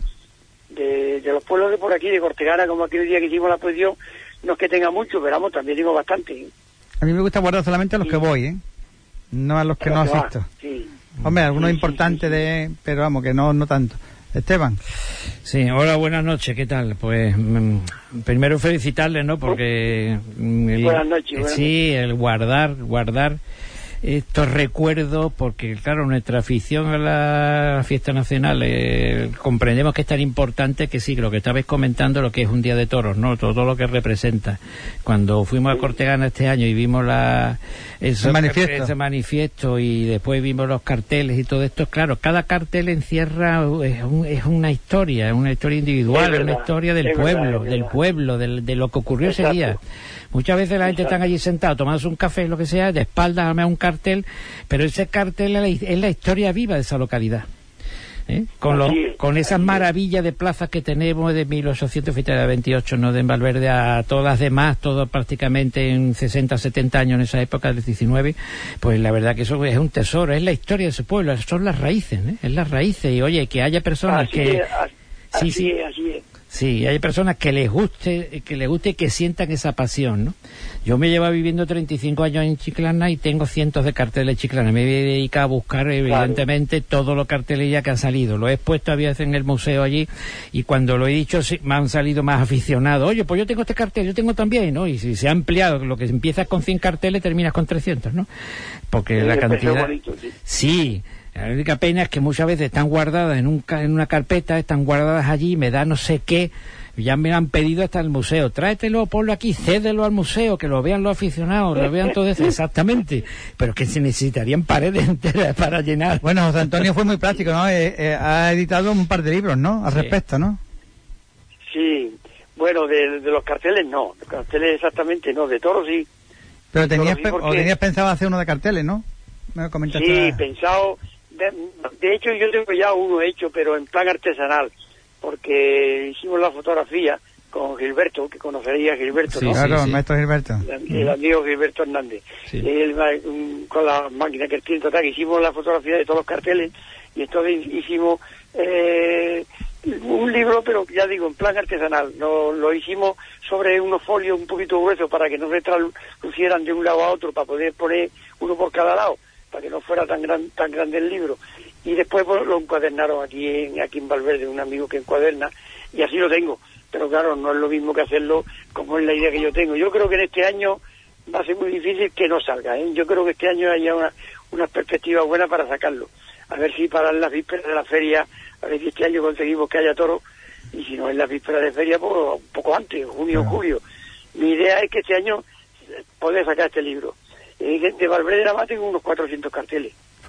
de los pueblos de por aquí, de Cortegana, como aquel día que hicimos la exposición, no es que tenga mucho, pero vamos, también tengo bastante. A mí me gusta guardar solamente a los que voy, no a los que no asisto. Sí. Hombre, algunos importantes, pero vamos, que no tanto. Esteban. Sí, hola, buenas noches, ¿qué tal? Pues primero felicitarle, ¿no? Porque buenas noches. El guardar estos recuerdos, porque claro, nuestra afición a la fiesta nacional, comprendemos que es tan importante que sí, lo que estabais comentando, lo que es un día de toros, ¿no? Todo lo que representa. Cuando fuimos a Cortegana este año y vimos ese manifiesto y después vimos los carteles y todo esto, claro, cada cartel encierra es una historia individual, una historia del pueblo, de lo que ocurrió ese día. Muchas veces la gente está allí sentada tomándose un café, lo que sea, de espaldas a un cartel, pero ese cartel es la historia viva de esa localidad. Con esas maravillas de plazas que tenemos de 1828, ¿no? De en Valverde a todas las demás, todo prácticamente en 60, 70 años en esa época del 19, pues la verdad que eso es un tesoro, es la historia de ese pueblo, son las raíces, es las raíces, y oye, que haya personas así es. Sí, hay personas que les guste que sientan esa pasión, ¿no? Yo me llevo viviendo 35 años en Chiclana y tengo cientos de carteles Chiclana. Me he dedicado a buscar, evidentemente, todos los carteles ya que han salido. Lo he expuesto a veces en el museo allí y cuando lo he dicho me han salido más aficionados. Oye, pues yo tengo este cartel, yo tengo también, ¿no? Y si se ha ampliado, lo que empiezas con 100 carteles terminas con 300, ¿no? Porque la cantidad... Bonito, sí. La única pena es que muchas veces están guardadas en una carpeta, están guardadas allí, me da no sé qué, ya me han pedido hasta el museo, tráetelo, ponlo aquí, cédelo al museo, que lo vean los aficionados, lo vean todo eso, exactamente, pero que se necesitarían paredes enteras para llenar. Bueno, José Antonio fue muy práctico, ¿no? Ha editado un par de libros, ¿no? Al respecto, ¿no? Sí, bueno, de los carteles no, de carteles exactamente no, de toros sí. Pero tenías, porque... tenías pensado hacer uno de carteles, ¿no? Me comentaste. Sí, pensado... De hecho, yo tengo ya uno hecho, pero en plan artesanal, porque hicimos la fotografía con Gilberto, que conocería a Gilberto, sí, ¿no? Claro, el maestro Gilberto. El amigo Gilberto Hernández. Sí. Él, con la máquina que tiene total, hicimos la fotografía de todos los carteles, y entonces hicimos un libro, pero ya digo, en plan artesanal. Lo hicimos sobre unos folios un poquito gruesos para que no se translucieran de un lado a otro, para poder poner uno por cada lado, para que no fuera tan grande el libro, y después pues, lo encuadernaron aquí en Valverde, un amigo que encuaderna, y así lo tengo, pero claro, no es lo mismo que hacerlo como es la idea que yo tengo. Yo creo que en este año va a ser muy difícil que no salga, ¿eh? Yo creo que este año haya una perspectiva buena para sacarlo, a ver si para las vísperas de la feria, a ver si este año conseguimos que haya toro, y si no en las vísperas de feria, pues un poco antes, junio, julio. Mi idea es que este año poder sacar este libro. De Valverde nada más tengo unos 400 carteles.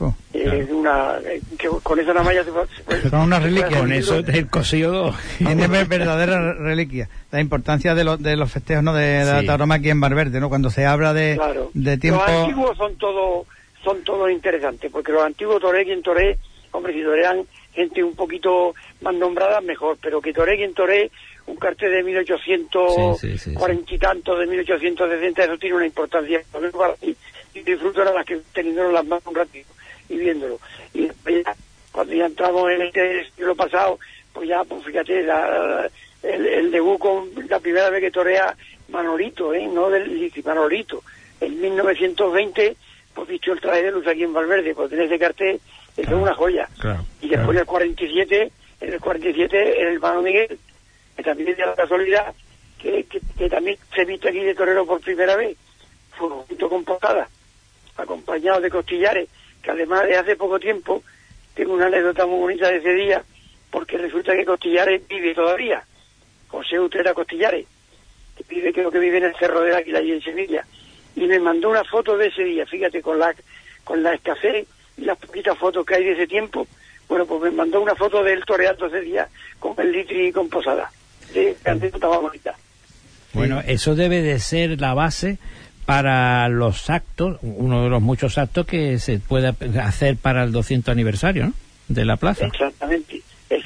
Que con eso nada más ya se puede... Son una reliquia. Con eso el cosío tiene verdadera reliquia. La importancia de los festejos, ¿no? De la tauromaquia en Valverde, ¿no? Cuando se habla de tiempo... Los antiguos son todos interesantes, porque los antiguos toré quien toré, hombre, si torean gente un poquito más nombrada, mejor, pero que toré quien toré, un cartel de 1840 y tantos, de 1860, eso tiene una importancia para mí, y disfruto de las que teniendo las manos un ratito y viéndolo. Y después ya, cuando ya entramos en este siglo pasado, pues ya, pues fíjate, el debut con la primera vez que torea Manolito, no del Lici, Manolito, en 1920, pues visto el traje de luz aquí en Valverde, pues tener ese cartel, eso es una joya. Y después en el 47, el hermano Miguel, que también es de la casualidad, que también se viste aquí de torero por primera vez, fue junto con Posada, acompañado de Costillares, que además de hace poco tiempo, tengo una anécdota muy bonita de ese día, porque resulta que Costillares vive todavía, José Utrera Costillares, creo que vive en el Cerro del Águila y en Sevilla, y me mandó una foto de ese día, fíjate, con la escasez y las poquitas fotos que hay de ese tiempo. Bueno, pues me mandó una foto de él toreando ese día con el Litri y con Posada. Estaba bonita. Bueno, eso debe de ser la base para los actos, uno de los muchos actos que se puede hacer para el 200 aniversario, ¿no? De la plaza. Exactamente.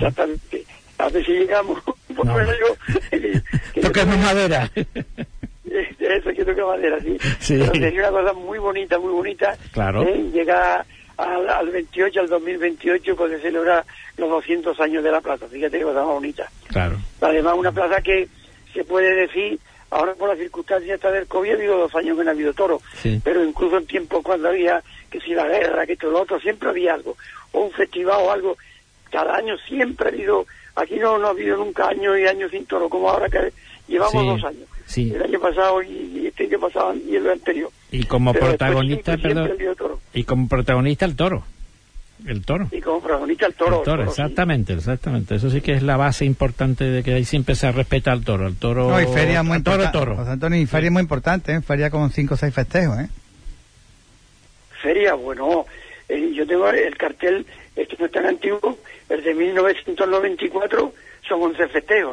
A ver si llegamos. No. Toquemos madera. Eso, que toque madera, sí. Pero sería una cosa muy bonita, Claro. Llega al 28, al 2028, pues se celebra los 200 años de la plaza. Fíjate que cosa más bonita. Claro. Además, una plaza que se puede decir, ahora por las circunstancias esta del COVID ha habido 2 años que no ha habido toro, pero incluso en tiempos cuando había, que si la guerra, que todo lo otro, siempre había algo, o un festival o algo, cada año siempre ha habido, aquí no ha habido nunca años y años sin toro, como ahora que llevamos 2 años. Sí. El año pasado y este año pasado y el anterior. Y como pero protagonista, y como protagonista el toro. Y como protagonista el toro. Exactamente. Eso sí que es la base importante de que ahí siempre se respeta al toro. No, y feria muy importante. José Antonio, y feria muy importante, feria con 5 o 6 festejos, Feria, bueno, yo tengo el cartel, este no es tan antiguo, el de 1994, son 11 festejos,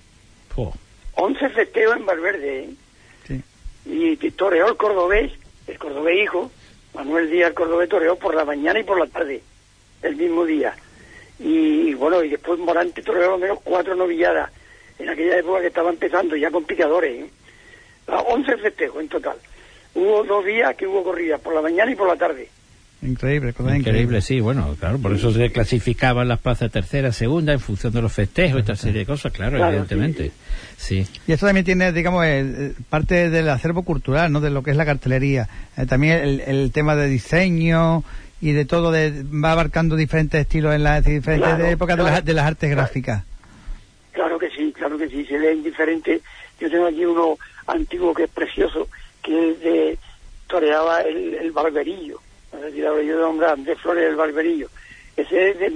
11 festejos en Valverde, Sí. Y toreó el cordobés hijo, Manuel Díaz el cordobés toreó por la mañana y por la tarde, el mismo día. Y bueno, y después Morante toreó al menos 4 novilladas, en aquella época que estaba empezando ya con picadores, 11 festejos en total. Hubo 2 días que hubo corridas, por la mañana y por la tarde. Increíble, cosas Increíble, sí, bueno, claro, por eso se clasificaban las plazas tercera, segunda, en función de los festejos, esta serie de cosas, claro, evidentemente. Sí. Y esto también tiene, digamos, parte del acervo cultural, ¿no? De lo que es la cartelería. También el tema de diseño y de todo, va abarcando diferentes estilos en las diferentes épocas de las artes gráficas. Claro que sí, se leen diferentes. Yo tengo aquí uno antiguo que es precioso, que toreaba el barberillo. No sé si lo habré yo de nombrar, Andrés Flores del Barberillo. Ese es de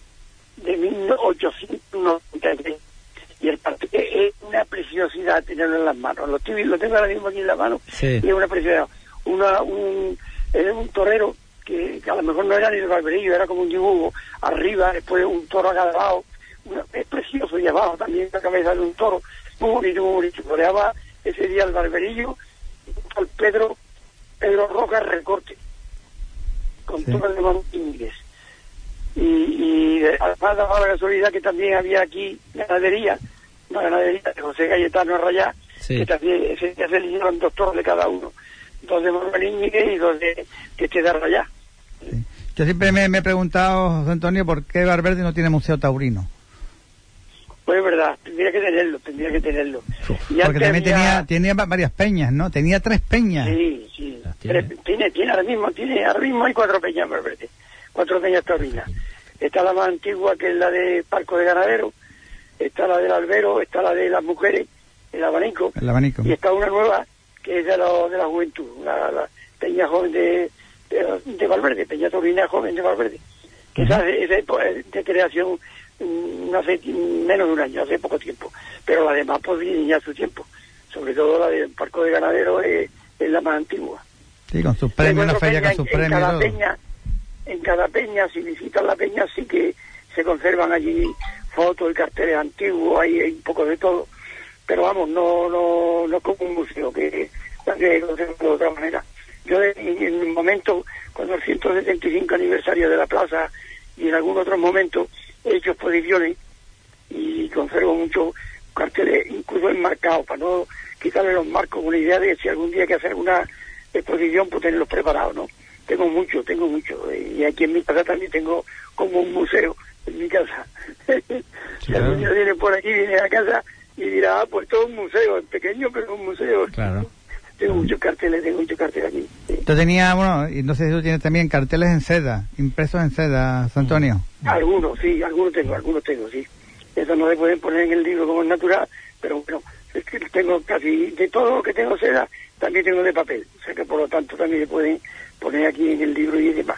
1893. Y el cartel es una preciosidad tenerlo en las manos. Lo tengo ahora mismo aquí en la mano, sí. Y es una preciosidad. Era un torero que a lo mejor no era ni el barberillo, era como un dibujo. Arriba, después un toro a cada lado. Es precioso, y abajo también la cabeza de un toro. Muy bonito, muy bonito. Toreaba ese día el barberillo, al Pedro Roca Recorte, con todo el de Montíñez. Y además daba la casualidad que también había aquí una ganadería de José Cayetano Arrayá, sí. Que también ese día se eligieron 2 toros de cada uno, 2 de Manuel Íñiguez y 2 de Arrayá. Sí. Yo siempre me he preguntado, José Antonio, ¿por qué Valverde no tiene museo taurino? Pues es verdad, tendría que tenerlo. Y porque también tenía varias peñas, ¿no? Tenía 3 peñas. Sí. Tiene ahora mismo hay 4 peñas, Valverde. 4 peñas taurinas. Está la más antigua, que es la de Parco de Ganadero, está la del Albero, está la de las mujeres, el abanico. Y está una nueva, que es de la juventud, la peña joven de Valverde, peña taurina joven de Valverde. Que esa es de creación no hace menos de un año, hace poco tiempo. Pero la demás pues viene ya su tiempo. Sobre todo la del Parco de Ganadero es la más antigua. Sí, con sus premios, una feria con sus premios. En cada peña, si visitan la peña, sí que se conservan allí fotos y carteles antiguos, hay un poco de todo. Pero vamos, no como un museo, que conserva de otra manera. Yo en un momento, cuando el 175 aniversario de la plaza y en algún otro momento he hecho exposiciones y conservo muchos carteles, incluso enmarcados, para no quitarle los marcos, con la idea de si algún día hay que hacer una exposición, pues tenerlos preparados, ¿no? Tengo mucho, y aquí en mi casa también tengo como un museo en mi casa. Si algún día viene por aquí, viene a casa y dirá, pues todo un museo, es pequeño pero un museo. Claro. Tengo muchos carteles aquí. Sí. Yo tenía, y no sé si tú tienes también carteles en seda, impresos en seda, San Antonio. Algunos tengo, sí. Eso no se pueden poner en el libro como es natural, pero bueno, es que tengo casi de todo lo que tengo seda, también tengo de papel. O sea que por lo tanto también se pueden poner aquí en el libro y demás.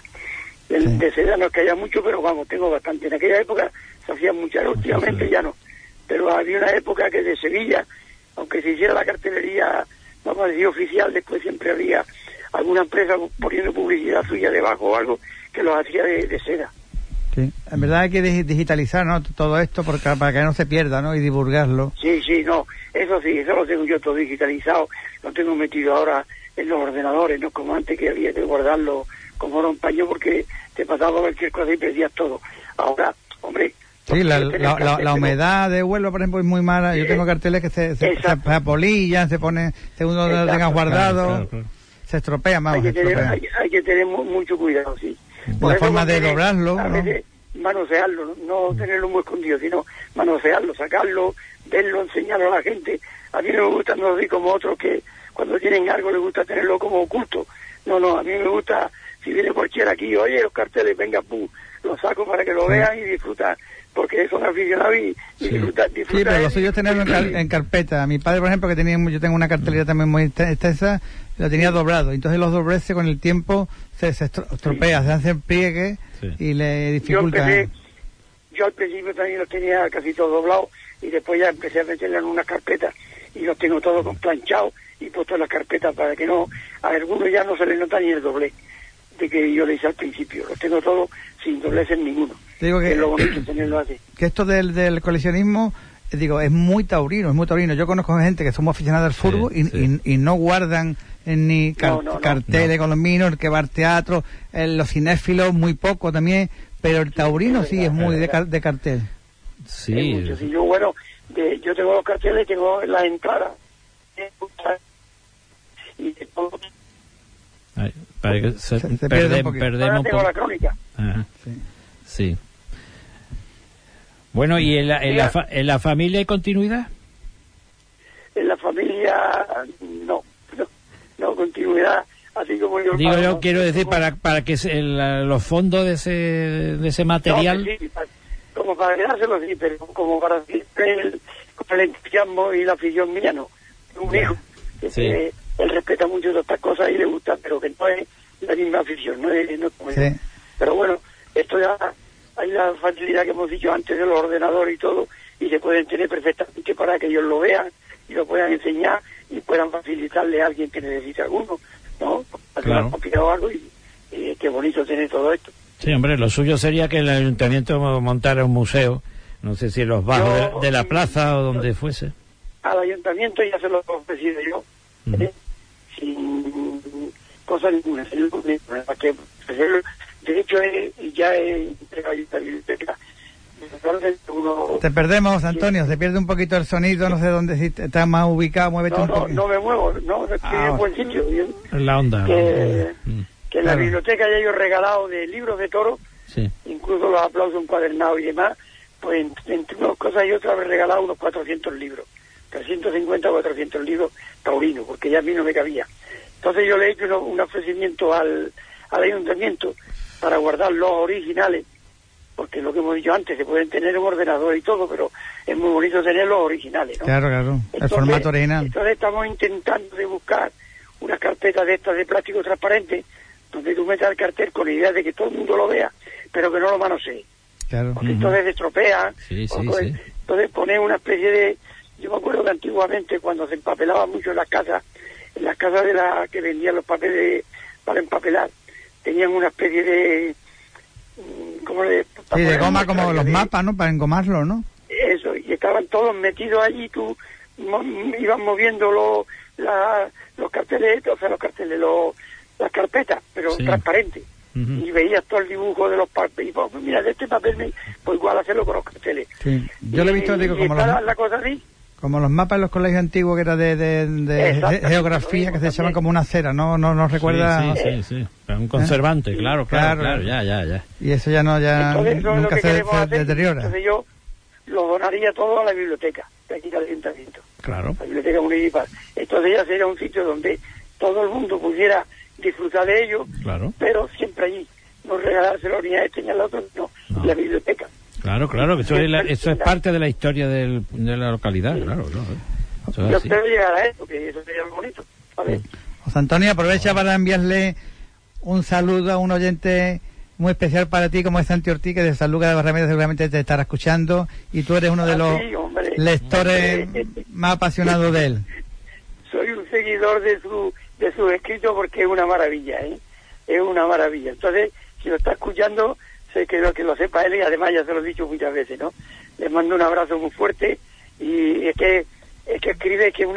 De seda no es que haya mucho, pero vamos, tengo bastante. En aquella época se hacían muchas, últimamente ya no. Pero había una época que de Sevilla, aunque se hiciera la cartelería, vamos a decir, oficial, después siempre había alguna empresa poniendo publicidad suya debajo o algo que los hacía de seda. Sí, en verdad hay que digitalizar, ¿no? Todo esto para que no se pierda, ¿no? Y divulgarlo. Sí, no, eso sí, eso lo tengo yo todo digitalizado, lo tengo metido ahora en los ordenadores, no como antes que había que guardarlo como era un paño porque te pasaba cualquier cosa y perdías todo. Ahora, hombre... Sí, la humedad de Huelva, por ejemplo, es muy mala. Yo tengo carteles que se apolillan, se pone, según no lo tengas guardado, claro. Se estropea más. Hay que tener mucho cuidado, sí. La forma de doblarlo, a veces manosearlo, no tenerlo muy escondido, sino manosearlo, sacarlo, verlo, enseñarlo a la gente. A mí no me gusta, no así como otros que cuando tienen algo les gusta tenerlo como oculto. No, a mí me gusta, si viene cualquiera aquí, oye, los carteles, venga, pum, los saco para que lo vean y disfrutan, porque son aficionados y disfrutan. Sí, pero lo suyo es tenerlo en carpeta. Mi padre, por ejemplo, yo tengo una cartelera también muy extensa, lo tenía doblado, entonces los dobleces con el tiempo se estropea, se hacen pliegues y le dificulta. Yo al principio también los tenía casi todos doblados y después ya empecé a meterlos en una carpeta y los tengo todos con planchados y puesto en las carpetas para que no, a algunos ya no se les nota ni el doblez de que yo le hice al principio, los tengo todos sin dobleces ninguno. Digo que, es lo bonito tenerlo así. Que esto del coleccionismo, es muy taurino, Yo conozco gente que somos aficionados al fútbol y no guardan ni carteles con los minos, el que va al teatro, los cinéfilos muy poco también, pero el taurino sí es muy de cartel. Sí. Yo tengo los carteles, tengo las entradas y Ay, para que se pierde un poquito. Ahora perdemos tengo la crónica. Ajá. Sí. Sí. Bueno, ¿y en la familia hay continuidad? En la familia no continuidad, así como yo. Digo, yo quiero decir, para que los fondos de ese material... No, sí, como para quedárselo, sí, pero como para siempre el entusiasmo y la afición mía, no. Un hijo que Sí. él respeta mucho todas estas cosas y le gusta, pero que no es la misma afición, no es como yo. Sí. Pero bueno, esto ya hay la facilidad que hemos dicho antes de los ordenadores y todo, y se pueden tener perfectamente para que ellos lo vean y lo puedan enseñar y puedan facilitarle a alguien que necesite alguno, ¿no? Hacer Claro. una copia o algo y qué bonito tener todo esto. Sí, hombre, lo suyo sería que el ayuntamiento montara un museo, no sé si en los bajos Yo- de la plaza o donde fuese. Al ayuntamiento ya se lo he ofrecido yo, Ujú. sin cosa ninguna, sin ningún problema, que ofrecerlo. De hecho, ya he entregado esta biblioteca. Uno, Te perdemos, Antonio, se pierde un poquito el sonido, no sé dónde, si estás más ubicado, muévete un poquito. no me muevo, no, es que es buen sitio. En la onda. Que en la Claro. biblioteca ya yo he regalado de libros de toro, Sí. incluso los aplausos encuadernados y demás, pues entre unas cosas y otras he regalado unos 400 libros, 350 o 400 libros taurinos, porque ya a mí no me cabía. Entonces yo le he hecho un ofrecimiento al ayuntamiento para guardar los originales, porque lo que hemos dicho antes, se pueden tener en ordenador y todo, pero es muy bonito tener los originales, ¿no? Claro, claro, el Entonces, formato original. Entonces estamos intentando de buscar unas carpetas de estas de plástico transparente, donde tú metas el cartel con la idea de que todo el mundo lo vea, pero que no lo manosee. Claro. Porque entonces se estropea. Sí, sí, entonces, sí. entonces poner una especie de... Yo me acuerdo que antiguamente, cuando se empapelaba mucho en las casas de la que vendían los papeles para empapelar, tenían una especie de... ¿cómo le...? Sí, de goma como los de- mapas, ¿no? Para engomarlo, ¿no? Eso, y estaban todos metidos allí, tú ibas moviendo los carteles, o sea, las carpetas, pero Sí. transparentes. Ujú. Y veías todo el dibujo de los papeles, y pues, mira, de este papel, pues igual hacerlo con los carteles. Sí. Yo lo he visto, digo, como la cosa así. como los mapas en los colegios antiguos que era de Exacto, geografía, lo que se mismo echaban también. como una cera, ¿no recuerda? Sí. Pero un conservante, claro, Claro. ya. Pues Y eso ya no, ya Entonces, eso es lo nunca que se queremos hacer. deteriora. Entonces yo lo donaría todo a la biblioteca de aquí del ayuntamiento, Claro. la biblioteca municipal. Entonces ya sería un sitio donde todo el mundo pudiera disfrutar de ello, Claro. pero siempre allí, no regalárselo ni a este ni al otro, no, No. la biblioteca. Claro, que eso es parte de la historia de la localidad, claro. Eso es Yo así. espero llegar a eso, que eso sería algo bonito. A ver, José Antonio, aprovecha para enviarle un saludo a un oyente muy especial para ti, como es Santi Ortiz, que de San Lucas de Barrameda seguramente te estará escuchando, y tú eres uno de los sí, hombre. lectores más apasionados de él. Soy un seguidor de su escrito porque es una maravilla, ¿eh? Es una maravilla. Entonces, si lo está escuchando, sé que lo sepa él, y además ya se lo he dicho muchas veces, ¿no? Les mando un abrazo muy fuerte, y es que escribe que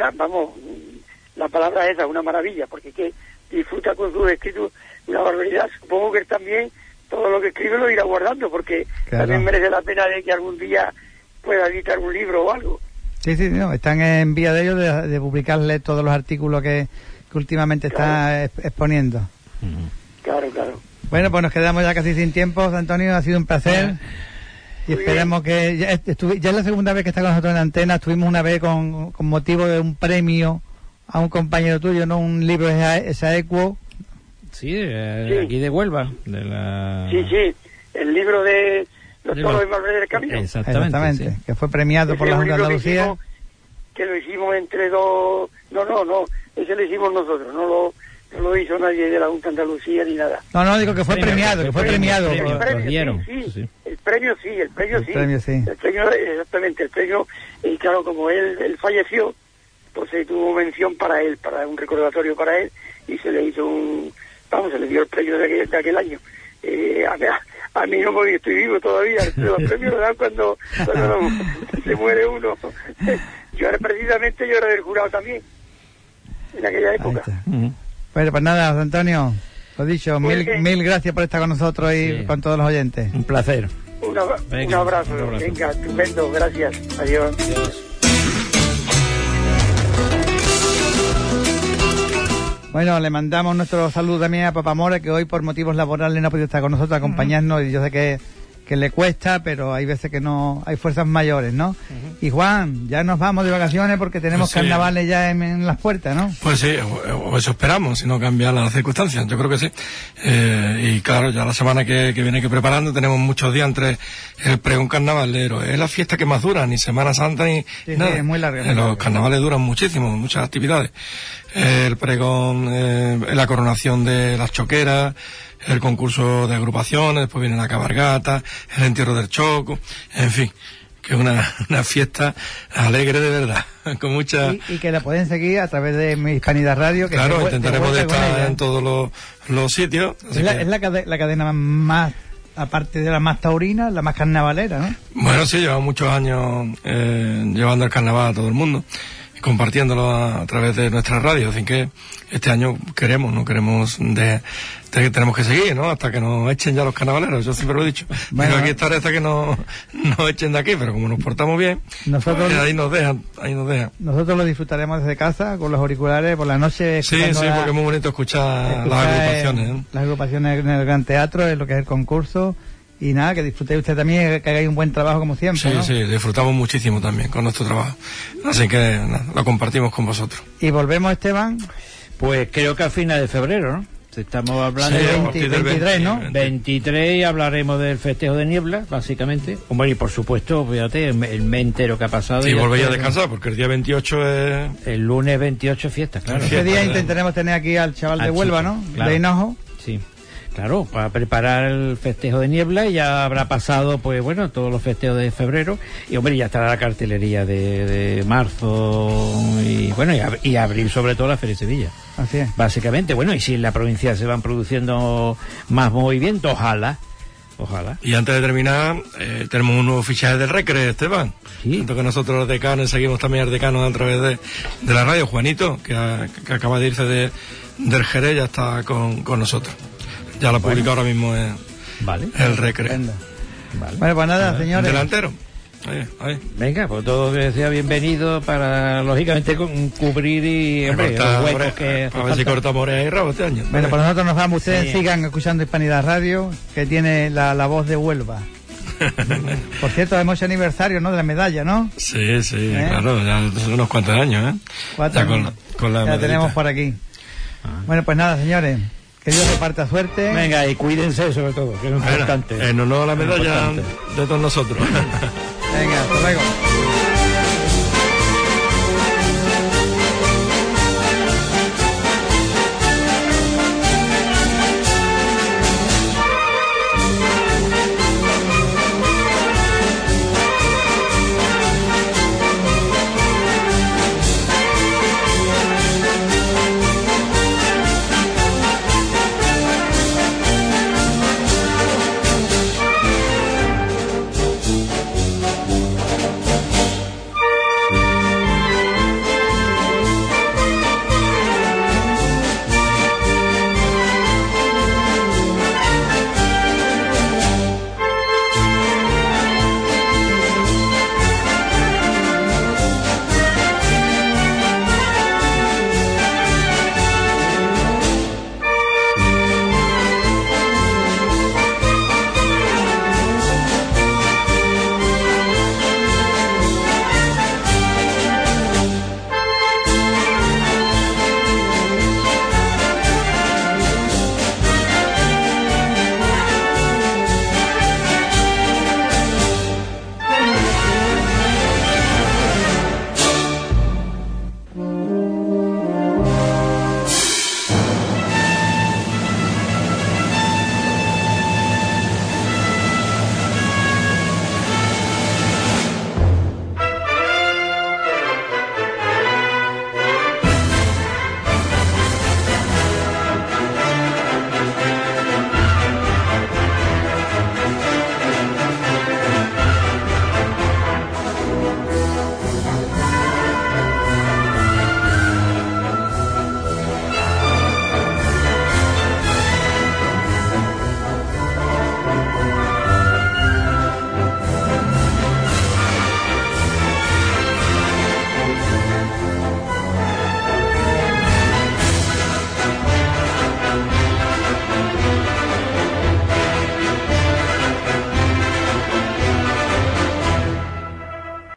la palabra esa, una maravilla, porque es que disfruta con sus escritos una barbaridad. Supongo que él también todo lo que escribe lo irá guardando, porque Claro. también merece la pena de que algún día pueda editar un libro o algo. Sí, no, están en vía de ellos de publicarle todos los artículos que últimamente está exponiendo. Claro. Bueno, pues nos quedamos ya casi sin tiempo, José Antonio, ha sido un placer. Y Muy esperemos que... Ya es la segunda vez que está con nosotros en antena, estuvimos una vez con motivo de un premio a un compañero tuyo, ¿no? Un libro Exaequo. Sí, Sí. aquí de Huelva. De la... Sí, el libro de Los De toros los- de Malverde del Camino. Exactamente. Sí. Que fue premiado por Ese la es un Junta de libro que Andalucía. que lo hicimos entre dos... No, ese lo hicimos nosotros, no lo hizo nadie de la Junta de Andalucía ni nada. No, digo que fue premiado, que fue premiado. premio. Los dieron, sí. sí. El premio sí. El premio sí. El premio, exactamente, el premio, y claro, como él falleció, pues se tuvo mención para él, para un recordatorio para él, y se le hizo se le dio el premio de aquel año. A mí no, porque estoy vivo todavía, los premios lo dan cuando se muere uno. Yo era del jurado también, en aquella Ahí época. está. Ujú. Bueno, pues nada, José Antonio, lo dicho, Muy mil, bien. mil gracias por estar con nosotros y Sí. con todos los oyentes. Un placer. Un Venga, abrazo, un abrazo. venga, estupendo, gracias, adiós. Bueno, le mandamos nuestro saludo también a Papá Mora, que hoy por motivos laborales no ha podido estar con nosotros, acompañarnos, y yo sé que le cuesta, pero hay veces que no, hay fuerzas mayores, ¿no? Y Juan, ya nos vamos de vacaciones porque tenemos Pues sí. carnavales ya en las puertas, ¿no? Pues sí, o eso esperamos, si no cambian las circunstancias, yo creo que sí. Y claro, ya la semana que viene que preparando tenemos muchos días entre el pregón carnavalero. Es la fiesta que más dura, ni Semana Santa ni Sí, nada. es muy larga. Los carnavales duran muchísimo, muchas actividades. El pregón, la coronación de las choqueras, el concurso de agrupaciones, después viene la cabalgata, el entierro del choco, en fin, que es una fiesta alegre de verdad, con mucha... Y que la pueden seguir a través de Mi Hispanidad Radio. Que Claro, se intentaremos de vuelve con estar ella. en todos los sitios. así Es que- la cadena más, aparte de la más taurina, la más carnavalera, ¿no? Bueno, sí, llevamos muchos años llevando el carnaval a todo el mundo y compartiéndolo a través de nuestra radio, así que este año no queremos tenemos que seguir, ¿no? Hasta que nos echen ya los carnavaleros, yo siempre lo he dicho. Bueno. Pero aquí estaré hasta que nos echen de aquí, pero como nos portamos bien, Nosotros- pues ahí nos dejan. Nosotros lo disfrutaremos desde casa, con los auriculares, por la noche. Sí, escuchando porque es muy bonito escuchar las agrupaciones, ¿eh? Las agrupaciones en el Gran Teatro, en lo que es el concurso. Y nada, que disfrutéis usted también, que hagáis un buen trabajo como siempre, Sí, ¿no? sí, disfrutamos muchísimo también con nuestro trabajo. Así que nada, lo compartimos con vosotros. Y volvemos, Esteban, Pues creo que al final de febrero, ¿no? Estamos hablando Sí, de a partir del 23, ¿no? 23 y hablaremos del festejo de niebla, básicamente. Bueno, y por supuesto, fíjate, el mes entero que ha pasado. Y volvéis a después, descansar, porque el día 28 es... El lunes 28 fiesta, claro. ese día intentaremos tener aquí al chaval de Al Huelva, chico, ¿no? claro. De Hinojo. Sí, claro, para preparar el festejo de niebla, y ya habrá pasado, pues bueno, todos los festejos de febrero, y hombre, ya estará la cartelería de marzo, y bueno, y abril sobre todo la Feria de Sevilla. Así es. Básicamente, bueno, y si en la provincia se van produciendo más movimientos, ojalá. Y antes de terminar, tenemos un nuevo fichaje del Recre, Esteban. Sí. Tanto que nosotros los decanos seguimos también al decano a través de la radio, Juanito, que acaba de irse del Jerez, ya está con nosotros. Ya lo publica ahora mismo Vale. el Recre. Estupendo. Vale. Bueno, pues nada, señores. Delantero. Ahí. Venga, pues todo que sea bienvenido para, lógicamente, cubrir y hombre, Corta los huecos oreja, que a ver si faltan. cortamos orejas y rabo este año. Bueno, pues nosotros nos vamos. Ustedes Sí. sigan escuchando Hispanidad Radio, que tiene la voz de Huelva. Por cierto, hemos hecho aniversario, ¿no? De la medalla, ¿no? Sí, claro, ya son unos cuantos años, ¿eh? 4 Ya años. con la Ya medallita. tenemos por aquí. Bueno, pues nada, señores. Que Dios reparta suerte. Venga, y cuídense sobre todo, que es Bueno, importante. en honor a la medalla Importante. de todos nosotros. Venga, hasta luego.